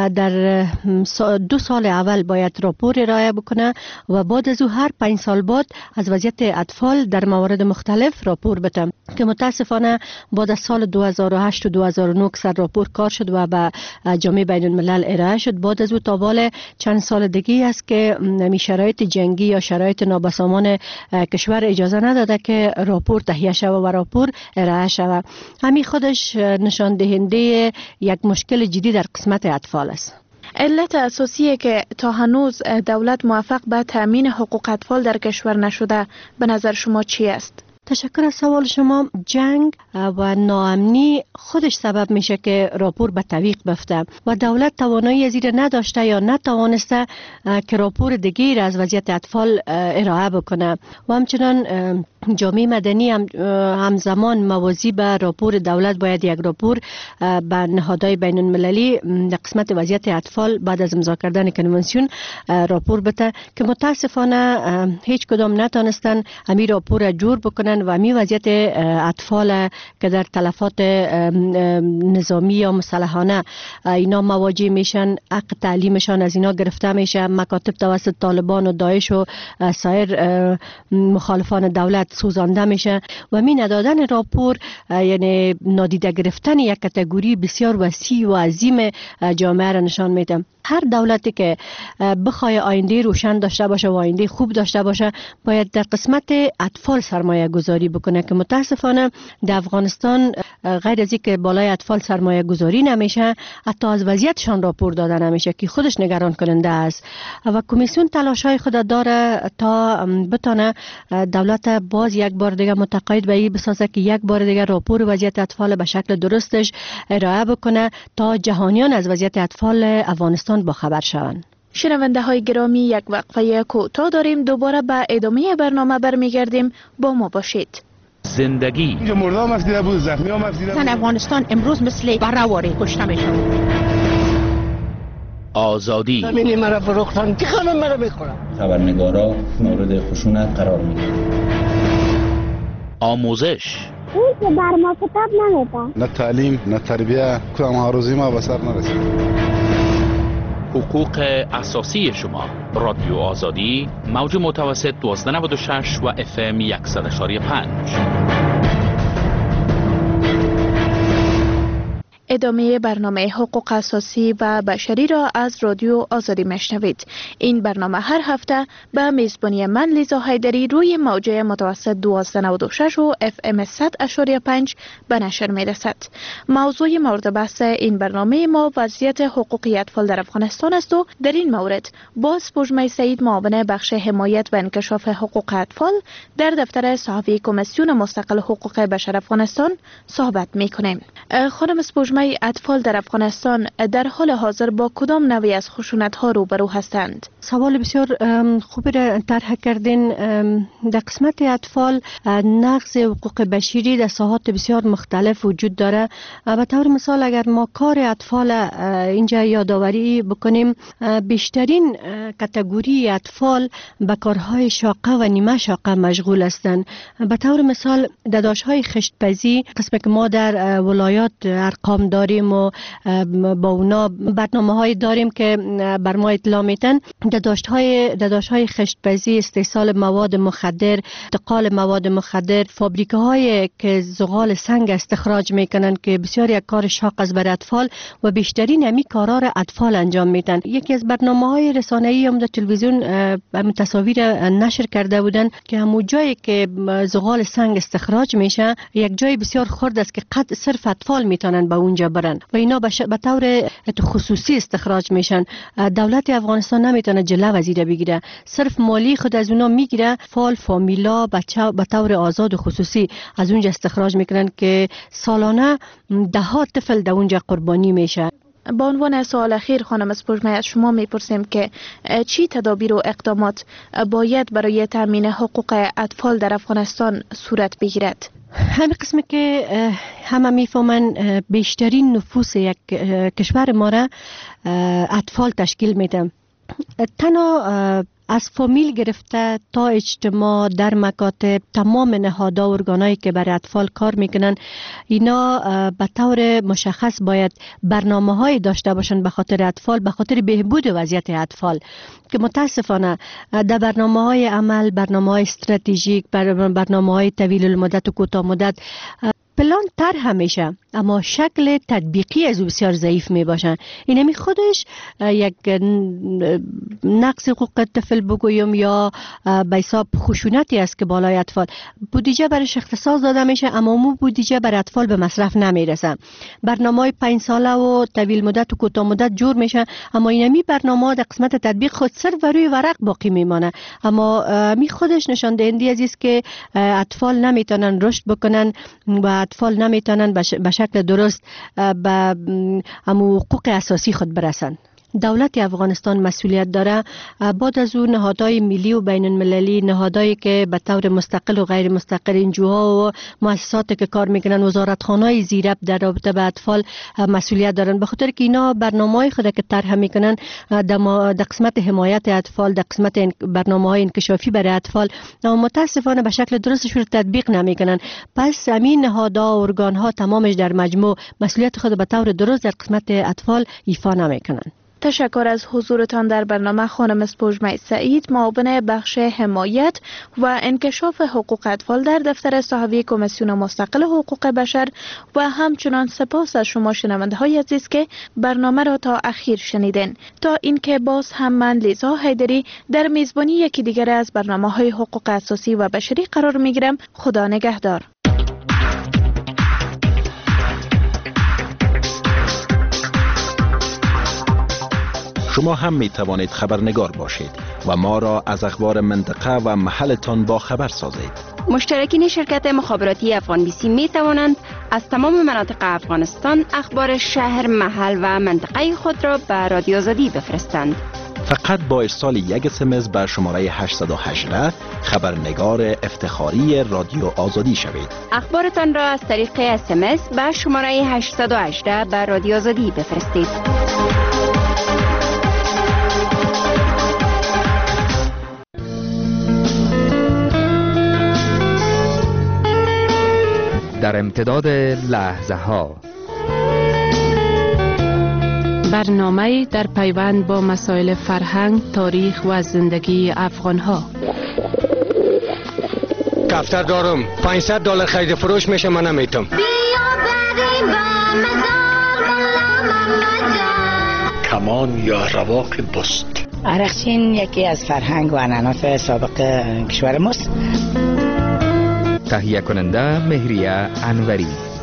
در دو سال اول باید راپور ارائه بکنه و بعد از او هر پنج سال بعد از وضعیت اطفال در موارد مختلف راپور بده که متاسفانه بعد از سال دو هزار و هشت و دو هزار و نه سر راپور کار شد و به جامعه بین الملل ارائه شد. بعد از او تا بال چند سال دیگه است که می شرایط جنگی یا شرایط نابسامان کشور اجازه نداده که راپور تهیه شود و راپور ارائه شود. همین خودش نشان دهنده یک مشکل جدی در قسمت اطفال است. علت اساسی که تا هنوز دولت موفق به تامین حقوق اطفال در کشور نشده به نظر شما چی است؟ تشکر از سوال شما. جنگ و ناامنی خودش سبب میشه که راپور به تعویق بفته و دولت توانایی از این نداشته یا نتوانسته که راپور دیگه از وضعیت اطفال ارائه بکنه و همچنان جامعه مدنی هم همزمان موازی به راپور دولت باید یک راپور به نهادهای بین المللی در قسمت وضعیت اطفال بعد از امضا کردن کنوانسیون راپور بده که متاسفانه هیچ کدام نتونستن همین راپور را جور بکنن و همین وضعیت اطفال که در تلفات نظامی یا مسلحانه اینا مواجه میشن، حق تعلیمشان از اینا گرفته میشه، مکاتب توسط طالبان و داعش و سایر مخالفان دولت سوزانده میشه و می ندادن راپور یعنی نادیده گرفتن یک کاتگوری بسیار وسیع و عظیم جامعه را نشان میده. هر دولتی که بخواد آینده روشن داشته باشه و آینده خوب داشته باشه باید در قسمت اطفال سرمایه گذاری بکنه که متاسفانه در افغانستان غیر از اینکه بالای اطفال سرمایه گذاری نمیشه، حتی از وضعیتشان راپور داده نمیشه که خودش نگران کننده است و کمیسیون تلاش های خود داره تا بتونه دولت باز یک بار دیگه متقاعد به این بسازه که یک بار دیگه راپور وضعیت اطفال به شکل درستش ارائه بکنه تا جهانیان از وضعیت اطفال افغانستان با خبر شوند. شنونده های گرامی، یک وقفه کوتاه داریم، دوباره به ادامه برنامه برمیگردیم، با ما باشید. زندگی اینجا مردم افزیده بود، زخمی هم افزیده بود. زن افغانستان امروز مثل برهواری کشته میشن. آزادی زمینی مرا فروختن، کی خانم مرا بخورم. خبرنگارا مورد خشونت قرار میگیرن. آموزش این که بر ما کتاب نمیده، نه تعلیم نه تربیه، کدام آرزوی ما به سر نرسید. حقوق اساسی شما. رادیو آزادی، موج متوسط دوازده نود و شش و اف ام صد و پنج. ادامه برنامه حقوق اساسی و بشری را از رادیو آزادی میشنوید. این برنامه هر هفته به میزبانی من لیزا حیدری روی موجه متوسط دویست و نود و شش و اف ام صد اشاری پنج به نشر میرسد. موضوع مورد بحث این برنامه ما وضعیت حقوقی اطفال در افغانستان است و در این مورد با سپوږمۍ سعید معاون بخش حمایت و انکشاف حقوق اطفال در دفتر صحافی کمیسیون مستقل حقوق بشر افغانستان صحبت میکنیم. خانم سپوږمۍ، اطفال در افغانستان در حال حاضر با کدام نوعی از خشونت ها روبرو هستند؟ سوال بسیار خوبی را طرح کردین. در قسمت اطفال نقض حقوق بشری در ساحات بسیار مختلف وجود داره. به طور مثال اگر ما کار اطفال اینجا یادآوری بکنیم، بیشترین کاتگوری اطفال به کارهای شاقه و نیمه شاقه مشغول هستند. به طور مثال داداش‌های خشتپزی، قسمی که ما در ولایات ارقام داریم و با اونا برنامه‌های داریم که بر ما اطلاع میتن، داداش‌های داداش‌های خشتپزی، استحصال مواد مخدر، انتقال مواد مخدر، فابریکه‌های که زغال سنگ استخراج میکنن که بسیار یک کار شاق است بر اطفال و بیشترین همی کارا را اطفال انجام میدن. یکی از برنامه‌های رسانه‌ای هم در تلویزیون تصاویر نشر کرده بودن که همون جایی که زغال سنگ استخراج میشه یک جای بسیار خرد است که قد صرف اطفال میتونن به اونجا برن و اینا به طور خصوصی استخراج میشن. دولت افغانستان نمیتونه جلو از این بگیره، صرف مالی خود از اونا میگیره. فال فامیلا بچه به طور آزاد و خصوصی از اونجا استخراج میکنن که سالانه ده ها طفل در اونجا قربانی میشه. با عنوان سوال اخیر خانم سپوږمۍ از شما میپرسیم که چی تدابیر و اقدامات باید برای تامین حقوق اطفال در افغانستان صورت بگیرد؟ همین قسمی که همه میفهمن بیشترین نفوس یک کشور ما را اطفال تشکیل میده. تنها از فامیل گرفته تا اجتماع، در مکاتب، تمام نهادها و ارگانایی که برای اطفال کار میکنن، اینا به طور مشخص باید برنامه های داشته باشن به خاطر اطفال، به خاطر بهبود وضعیت اطفال که متاسفانه در برنامه های عمل، برنامه های استراتژیک، برنامه های طویل المدت و کوتاه مدت پلان طرح میشه اما شکل تطبیقی از بسیار ضعیف می باشن. این همی خودش یک نقص حقوق طفل بگویم یا به حساب خشونتی است که بالای اطفال. بودجه برش اختصاص داده میشه اما مو بودجه بر اطفال به مصرف نمیرسه. برنامه‌های پنج ساله و طویل مدت و کوتاه مدت جور میشه اما این همی برنامه در قسمت تطبیق خود صرف روی ورق باقی میمانه اما می خودش نشان دهنده است که اطفال نمیتونن رشد بکنن و اطفال نمیتونن به شکل درست به حقوق اساسی خود برسن. دولت افغانستان مسئولیت داره بعد از اون نهادهای ملی و بین المللی، نهادهایی که به طور مستقل و غیر مستقل، انجوها و مؤسساتی که کار میکنن، وزارتخانه‌های زیرب در رابطه به اطفال مسئولیت دارن، به خاطر که اینا برنامه‌های خود که طرح میکنن در قسمت حمایت اطفال، در قسمت برنامه‌های انکشافی برای اطفال، اما متاسفانه به شکل درستش رو تطبیق نمیکنن. پس همین نهادها و ارگان‌ها تمامش در مجموع مسئولیت خود به طور درست در قسمت اطفال ایفا نمیکنن. تشکر از حضورتان در برنامه خانم سپوږمۍ سعید، معاون بخش حمایت و انکشاف حقوق اطفال در دفتر صحافی کمیسیون مستقل حقوق بشر و همچنان سپاس از شما شنونده های عزیز که برنامه را تا اخیر شنیدین. تا اینکه باز هم من لیزا حیدری در میزبانی یکی دیگر از برنامه های حقوق اساسی و بشری قرار می گیرم. خدا نگهدار. شما هم می توانید خبرنگار باشید و ما را از اخبار منطقه و محلتان با خبر سازید. مشترکین شرکت مخابراتی افغان بی سی می توانند از تمام مناطق افغانستان اخبار شهر، محل و منطقه خود را به رادیو آزادی بفرستند. فقط با ارسال یک اسمس به شماره هشتصد و هجده خبرنگار افتخاری رادیو آزادی شوید. اخبارتان را از طریق اسمس به شماره هشتصد و هجده به رادیو آزادی بفرستید. در امتداد لحظه ها، برنامه در پیوند با مسائل فرهنگ، تاریخ و زندگی افغان ها. دفتر دارم پانصد دلار خرید فروش میشه، من نمیتونم. بیا بریم و مزار کمان یا رواق بست. عرقچین یکی از فرهنگ و عنعنات سابق کشور ماست. تهیه کننده مهریه انوری.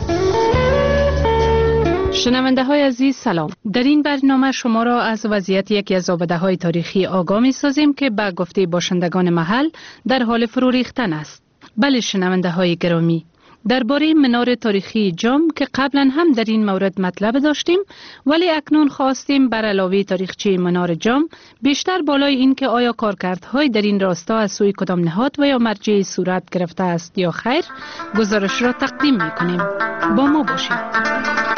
شنونده های عزیز سلام. در این برنامه شما را از وضعیت یکی از آبده های تاریخی آگاه می سازیم که به گفته باشندگان محل در حال فرو ریختن است. بله شنونده های گرامی، درباره منار تاریخی جام که قبلا هم در این مورد مطلب داشتیم، ولی اکنون خواستیم بر علاوه تاریخچه منار جام بیشتر بالای این که آیا کارکردهای در این راستا از سوی کدام نهاد و یا مرجع صورت گرفته است یا خیر، گزارش را تقدیم می کنیم. با ما باشید.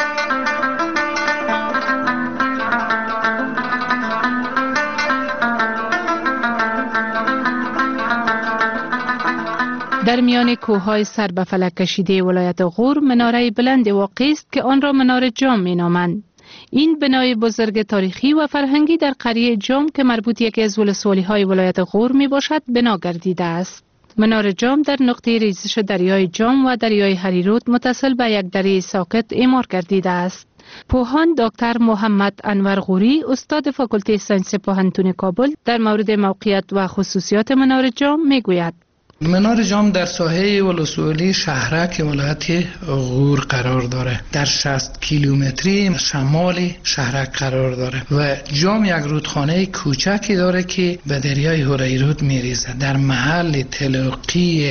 در میان کوههای سر به فلک کشیده ولایت غور مناره بلند واقع است که آن را منار جام می نامند. این بنای بزرگ تاریخی و فرهنگی در قریه جام که مربوط یکی از ولسوالی های ولایت غور می باشد بنا گردیده است. منار جام در نقطه ریزش دریای جام و دریای هریرود متصل به یک دره ساکت اعمار گردیده است. پوهان دکتر محمد انور غوری استاد فاکولته ساینس پوهنتون کابل در مورد موقعیت و خصوصیات منار جام می گوید. منار جام در ساحه ولسوالی شهرک ولایت غور قرار داره، در شصت کیلومتری شمال شهرک قرار داره و جام یک رودخانه کوچکی داره که به دریای هریرود میریزه. در محل تلاقی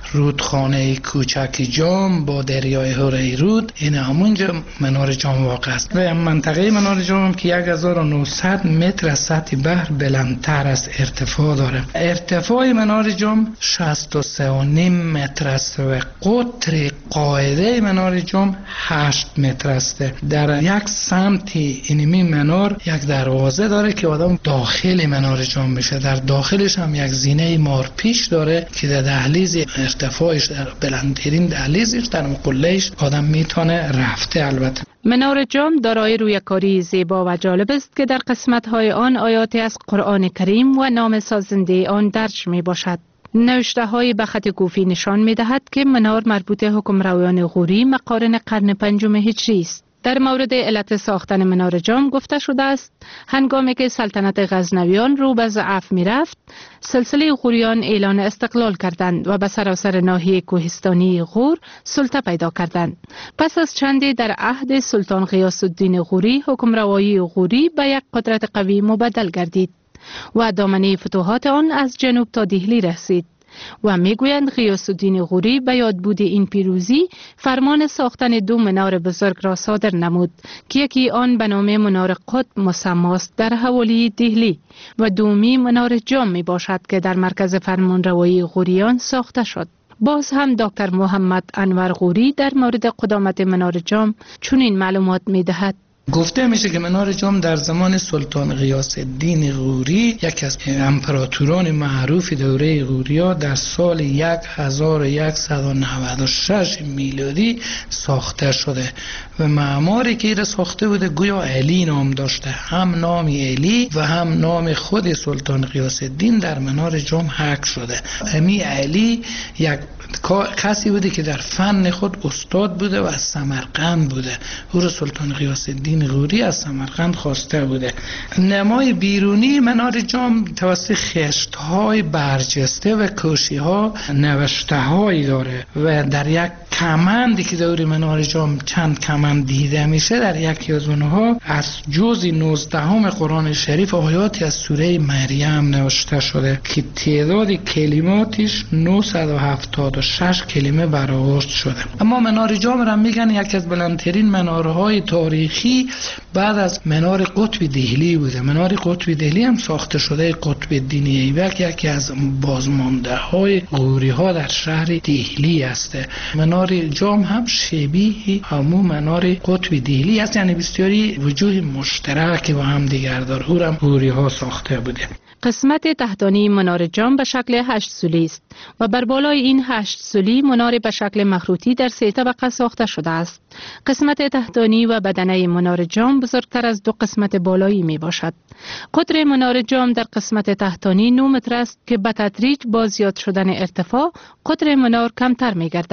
رودخانه کوچک جام با دریای هریرود این همونجا منار جام واقع است و منطقه منار جام که هزار و نهصد متر از سطح بحر بلندتر از ارتفاع داره. ارتفاع منار جام شصت و سه و نیم متر است و قطر قاعده منار جام هشت متر است. در یک سمت اینمی منار یک دروازه داره که آدم داخل منار جام میشه. در داخلش هم یک زینه مارپیش داره که در دهلیز ارتفاعش در بلندترین دهلیزش در مقلهش آدم میتونه رفته. البته منار جام دارای رویکاری زیبا و جالب است که در قسمت‌های آن آیاتی از قرآن کریم و نام سازنده آن درج می باشد. نوشته های به خط کوفی نشان می دهد که منار مربوط حکمرانان غوری مقارن قرن پنجم هجری است. در مورد علت ساختن منار جام گفته شده است هنگامی که سلطنت غزنویان رو به ضعف می رفت، سلسله غوریان اعلان استقلال کردند و به سراسر ناحیه کوهستانی غور سلطه پیدا کردند. پس از چندی در عهد سلطان غیاث الدین غوری حکمروایی غوری به یک قدرت قوی مبدل گردید و دامنه فتوحات آن از جنوب تا دهلی رسید و میگویند غیاث الدین غوری به یادبود این پیروزی فرمان ساختن دو منار بزرگ را صادر نمود که یکی آن به نام منار قطب مسماست در حوالی دهلی و دومی منار جام می باشد که در مرکز فرمانروایی غوریان ساخته شد. باز هم دکتر محمد انور غوری در مورد قدامت منار جام چنین معلومات می دهد. گفته میشه که منار جام در زمان سلطان غیاث الدین غوری یکی از امپراتوران معروف دوره غوریا در سال هزار و صد و نود و شش میلادی ساخته شده و معماری که را ساخته بوده گویا علی نام داشته، هم نام علی و هم نام خود سلطان غیاث الدین در منار جام حک شده. امی علی یک کسی بوده که در فن خود استاد بوده و از سمرقند بوده. او را سلطان غیاث الدین غوری از سمرقند خواسته بوده. نمای بیرونی منار جام توسط خشت‌های برجسته و کوشی‌ها نوشته‌هایی داره و در یک کمندی که دور منار جام چند کمند دیده میشه در یکی از اونها از جزء نوزدهم قرآن شریف آیاتی از سوره مریم نوشته شده که تعداد کلماتش نهصد و هفتاد و شش کلمه برآورد شده. اما منار جام را میگن یکی از بلندترین منارهای تاریخی بعد از منار قطب دهلی بوده. منار قطب دهلی هم ساخته شده قطب الدین ایبک یکی از بازمانده های غوری ها در شهر دهلی است. منار جام هم شبیه همون منار قطب دهلی است، یعنی بسیاری وجوه مشترک با هم دیگر داره. او هم غوری ها ساخته بوده. قسمت تحتانی منار جام به شکل هشت سولی است و بر بالای این هشت سولی منار به شکل مخروطی در سه طبقه ساخته شده است. قسمت تحتانی و بدنه منار جام بزرگتر از دو قسمت بالایی می باشد. قطر منار جام در قسمت تحتانی نه متر است که به تدریج با زیاد شدن ارتفاع قطر منار کمتر می گردد.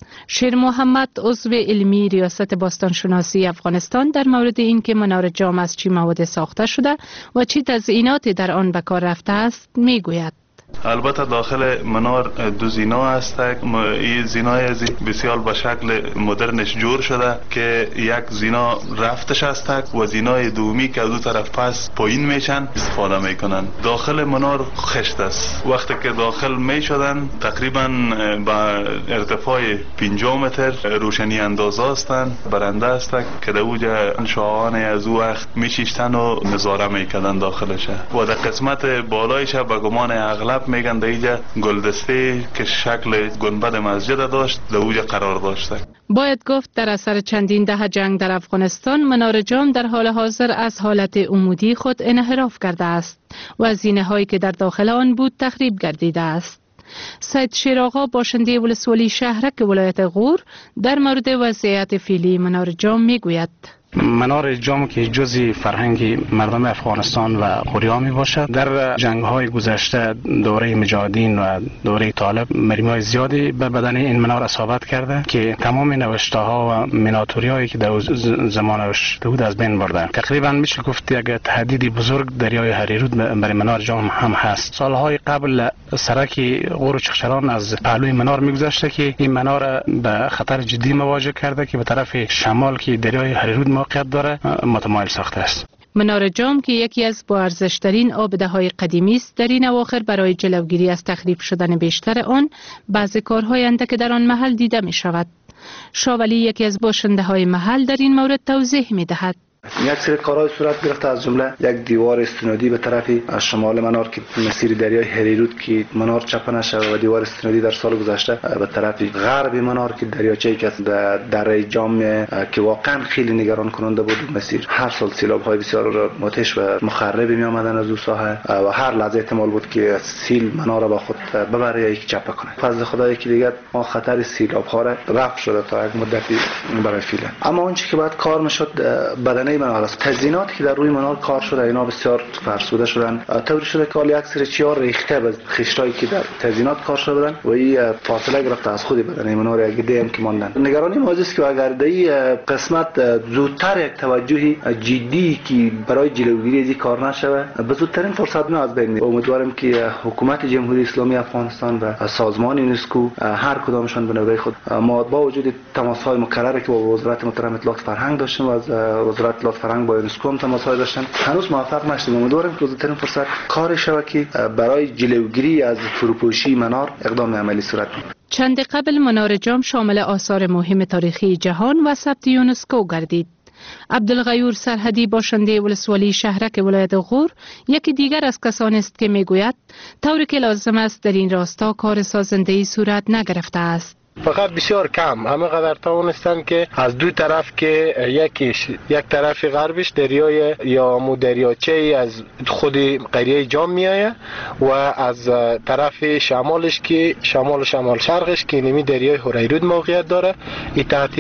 شیر محمد عضو علمی ریاست باستانشناسی افغانستان در مورد اینکه منار جام از چه مواد ساخته شده و چه تزییناتی در آن به کار رفته است میگوید. البته داخل منار دو زینا هست. این زینای بسیار به شکل مدرنش جور شده که یک زینا رفتش هست و زینای دومی که دو طرف پس پایین میشن استفاده میکنن. داخل منار خشت است. وقتی که داخل میشدن تقریبا با ارتفاع پنجاه متر روشنی انداز هستند، برنده است که در اوجه شاهان از او وقت میشیشتن و نظاره میکردن داخلش و در قسمت بالایش به گمان اغلب میگن در اینجا گلدسته که شکل گنبد مسجد داشت در اوجه قرار داشته. باید گفت در اثر چندین دهه جنگ در افغانستان منار جام در حال حاضر از حالت عمودی خود انحراف کرده است و زینه هایی که در داخل آن بود تخریب گردیده است. سید شیرآقا باشنده ولسوالی شهرک ولایت غور در مورد وضعیت فعلی منار جام میگوید. منار جام که جزء فرهنگ مردم افغانستان و غوریا می باشد. در جنگ های گذشته دوره مجاهدین و دوره طالب مریمای زیادی به بدن این منار اصابت کرده که تمام نوشته ها و میناتوری هایی که در زمان نوشته بود از بین برده. تقریبا میشه گفت یک تهدیدی بزرگ دریای هریرود برای منار جام هم هست. سالهای قبل سرک غور و چخچران از پهلوی منار میگذشته که این منار به خطر جدی مواجه کرده که به طرف شمال که دریای هریرود موقعیت داره متمایل ساخته است. منار جام که یکی از با ارزش‌ترین آبده‌های قدیمی است، در این اواخر برای جلوگیری از تخریب شدن بیشتر آن بعضی کارهای اندک در آن محل دیده می شود. شاولی یکی از باشنده‌های محل در این مورد توضیح می دهد. یک سری کارهای صورت گرفته، از جمله یک دیوار استنادی به طرف شمال منار که مسیر دریای هریرود که منار چپ نشه و دیوار استنادی در سال گذشته به طرف غرب منار که دریاچه‌ای که در دره جام که واقعا خیلی نگران کننده بود مسیر. هر سال سیلاب‌های بسیار متش و مخربی می آمدن از اون ساحه و هر لحظه احتمال بود که سیل منار را با خود ببره یا یک چپ کنه. فضل خدای که دیگه ما خطر سیلاب‌ها را رفع شده تا یک مدتی برای فعلا. اما اون چیزی که بعد کار میشد بدنه منار است. تزییناتی که در روی منار کار شده اینا بسیار فرسوده شدن. طوری شده که حالا یک سری چیار ریخته از خشتایی که در تزیینات کار شده بودن و این فاصله گرفته از خود بدن منار یک دیم که ماندن. نگرانی ما است که اگر در این قسمت زودتر یک توجهی جدی که برای جلوگیری از این کار نشود به زودترین فرصت ما از بین میره. امیدوارم که حکومت جمهوری اسلامی افغانستان و سازمان یونسکو هر کدامشان به نوبه خود ما با وجود تماس‌های مکرری که با وزارت محترم اطلاعات فرهنگ داشتیم و از وزارت اطلاعات فرهنگ با یونسکو هم تماس‌های داشتن هنوز موفق نشدیم. امیدوارم که زودترین فرصت کار شود که برای جلوگیری از فروپاشی منار اقدام عملی صورت بگیرد. چند قبل منار جام شامل آثار مهم تاریخی جهان و ثبت یونسکو گردید. عبدالغیور سرحدی باشنده ولسوالی شهرک ولایت غور یکی دیگر از کسانی است که میگوید طوری که لازم است در این راستا کار سازنده‌ای صورت نگرفته است. فقط بسیار کم همه قدر توانستند که از دو طرف که یکیش یک طرف غربش دریای یا مو دریاچه از خود قریه جام میآید و از طرف شمالش که شمال و شمال شرقش که نمی دریای هریرود موقعیت داره این تحت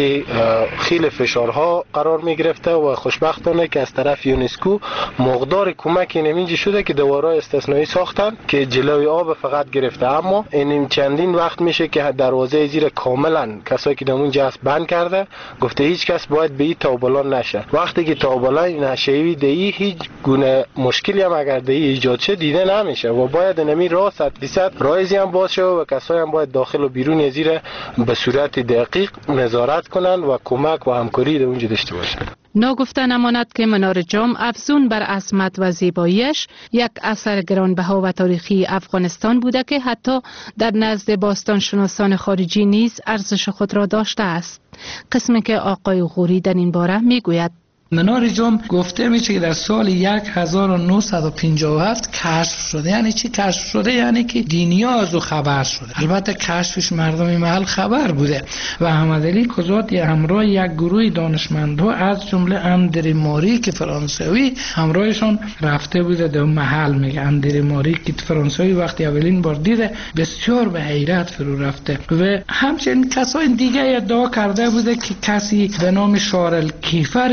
خیلی فشارها قرار می گرفته و خوشبختانه که از طرف یونسکو مقدار کمک نمیجی شده که دوارای استثنایی ساختن که جلوی آب فقط گرفته. اما این چندین وقت میشه که دروازه زیر کاملا کسایی که دمون جست بند کرده گفته هیچ کس باید به این تابلان نشه. وقتی که تابلان نشوی دی هیچ گونه مشکلی هم اگر دی ایجاد شه دیده نمیشه و باید نمی راه صد درصد رایزی هم باز شه و کسایی هم باید داخل و بیرون از زیر به صورت دقیق نظارت کنن و کمک و همکاری در اونجا داشته باشن. ناگفته نماند که منار جام افزون بر عظمت و زیباییش یک اثر گرانبها و تاریخی افغانستان بوده که حتی در نزد باستانشناسان خارجی نیز ارزش خود را داشته است. قسمی که آقای غوری در این باره میگوید. منار جام گفته میشه که در سال هزار و نهصد و پنجاه و هفت کشف شده. یعنی چی کشف شده؟ یعنی که دینیا از او خبر شده. البته کشفش مردم محل خبر بوده و احمدعلی کزات همراه یک گروه دانشمندها از جمله اندری ماری که فرانسوی همراهشان رفته بوده در محل. میگه اندری ماری که فرانسوی وقتی اولین بار دیده بسیار به حیرت فرو رفته و همچنین کسای دیگه ادعا کرده بوده که کسی به نام شارل کیفر فرانسوی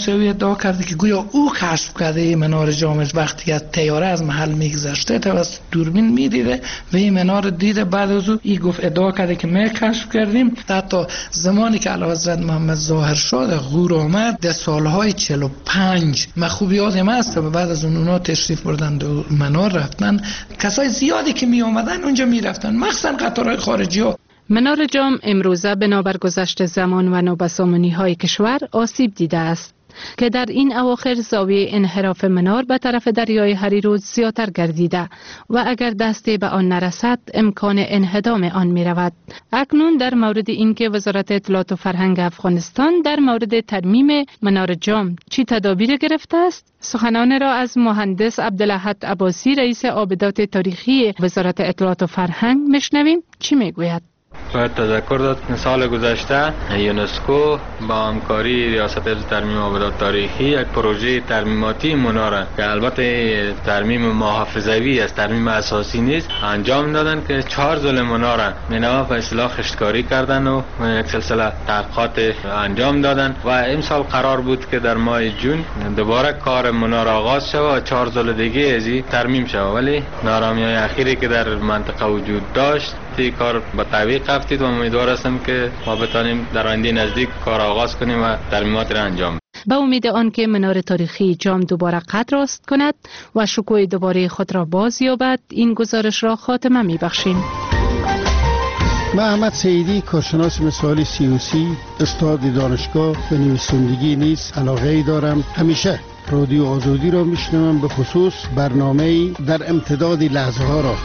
شوی ادعا کرده که گویا او کشف کرده منار جام وقتی از طیاره از محل میگذشته توسط دوربین میدیده و این منار دیده. بعد از او این گفت ادعا کرده که ما کشف کردیم. حتی زمانی که اعلیحضرت محمد ظاهرشاه غور آمد در سالهای چهل و پنج من خوب یادم هست و بعد از اون اونا تشریف بردن دو منار رفتن، کسای زیادی که می آمدن اونجا می رفتن، مخصوصا قطارهای خارجی ها. منار جام امروزه بنابر گذشت زمان و نوبسامانی های کشور آسیب دیده است که در این اواخر زاویه انحراف منار به طرف دریای هریرود زیادتر گردیده و اگر دستی به آن نرسد امکان انهدام آن می رود. اکنون در مورد اینکه وزارت اطلاعات و فرهنگ افغانستان در مورد ترمیم منار جام چی تدابیر گرفته است، سخنان را از مهندس عبدالاحد عباسی رئیس عابدات تاریخی وزارت اطلاعات و فرهنگ میشنویم. چی میگوید؟ باید تذکر داد که سال گذشته یونسکو با همکاری ریاست ترمیم عابدات تاریخی یک پروژه ترمیماتی مناره که البته ترمیم محافظوی از ترمیم اساسی نیست انجام دادن که چهار زل مناره منها به اصطلاح خشتکاری کردن و یک سلسله تحقیقات انجام دادن و امسال قرار بود که در ماه جون دوباره کار منار آغاز شود و چهار زل دیگه ازی ترمیم شود، ولی نارامی‌های اخیری که در منطقه وجود داشت تی کار به تعویق رفتید و امیدوار هستم که ما بتانیم در آینده نزدیک کار آغاز کنیم و ترمیمات را انجام بدیم. با امید آن که منار تاریخی جام دوباره قد راست کند و شکوه دوباره خود را باز یابد، این گزارش را خاتمه می بخشیم. من احمد سیدی، کارشناس مثالی سیاسی، استاد دانشگاه و نویسندگی نیز علاقه دارم. همیشه رادیو آزادی را میشنوم، به خصوص برنامه در امتداد لحظه ها را.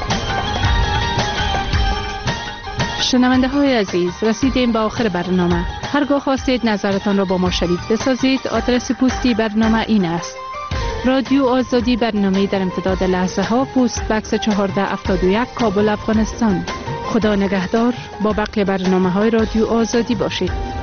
شنونده های عزیز، رسیدیم به آخر برنامه. هرگاه خواستید نظرتان را با ما شریک بسازید، آدرس پستی برنامه این است: رادیو آزادی، برنامه در امتداد لحظه ها، پست بکس چهارده هفتاد و یک، کابل، افغانستان. خدا نگهدار. با بقیه برنامه های رادیو آزادی باشید.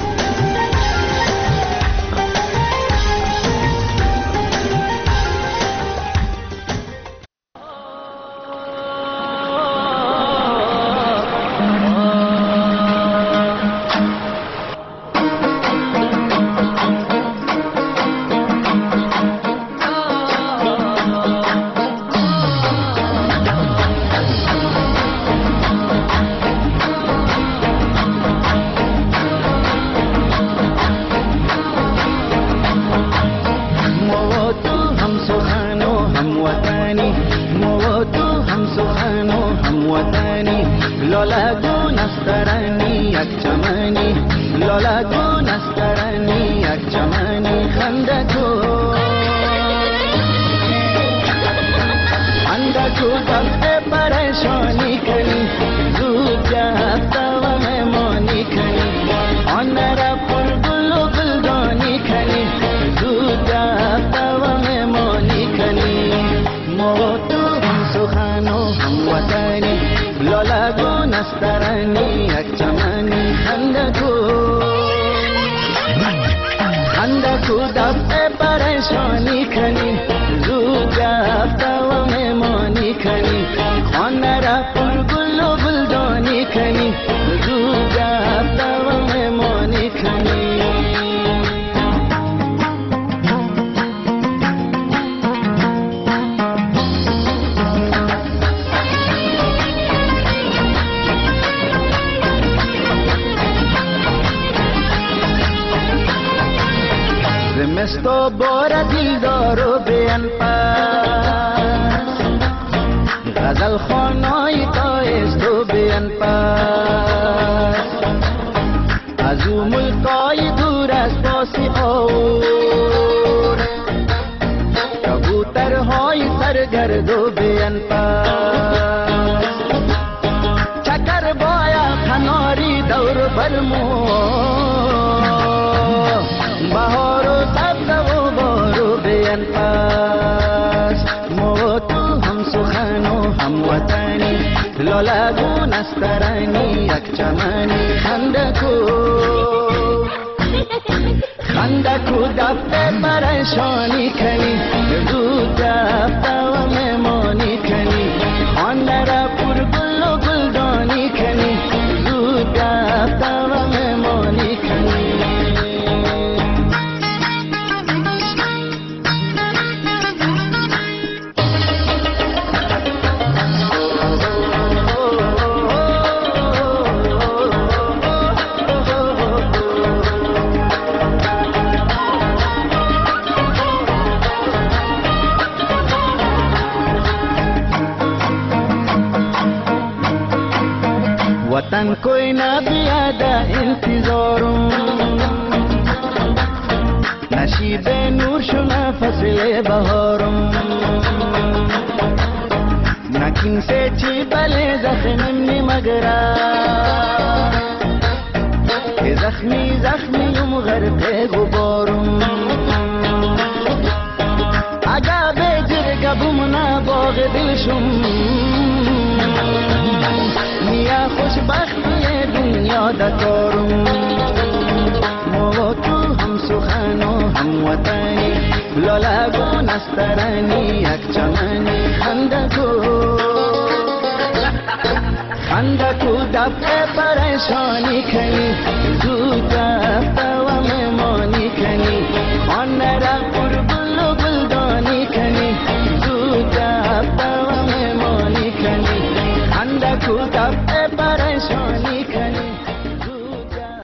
زمستو بار دلدار و بیان پاس، غزل خانای تایست و بیان پاس، از او ملکای دور از باسی آور، کبوترهای سرگرد و بیان پاس، چکر بایا کناری دور برمو، بهار و سبز و بارو بیان پاس، ما تو هم سخن و هم وطنی، لالگون استرانی یک چمنی، خندکو خندکو دفته پریشانی کنی، زود دفته و مهمانی کنی، خانده را پر گل و گلدانی کنی، زود دفته و مهمانی کنی. من کوئی نبیاده انتظارم نشیب نور شونه فصل بهارم نکین سے چی بله زخمیم نمگره که زخمی زخمیم غرق غبارم اگه به جرگبم نباغ دلشم نیا خوشبختی دنیا دکارم ما تو هم سخن و هم وطنی لالگو نسترنی یک چمنی خندکو خندکو دفع پریشانی کنی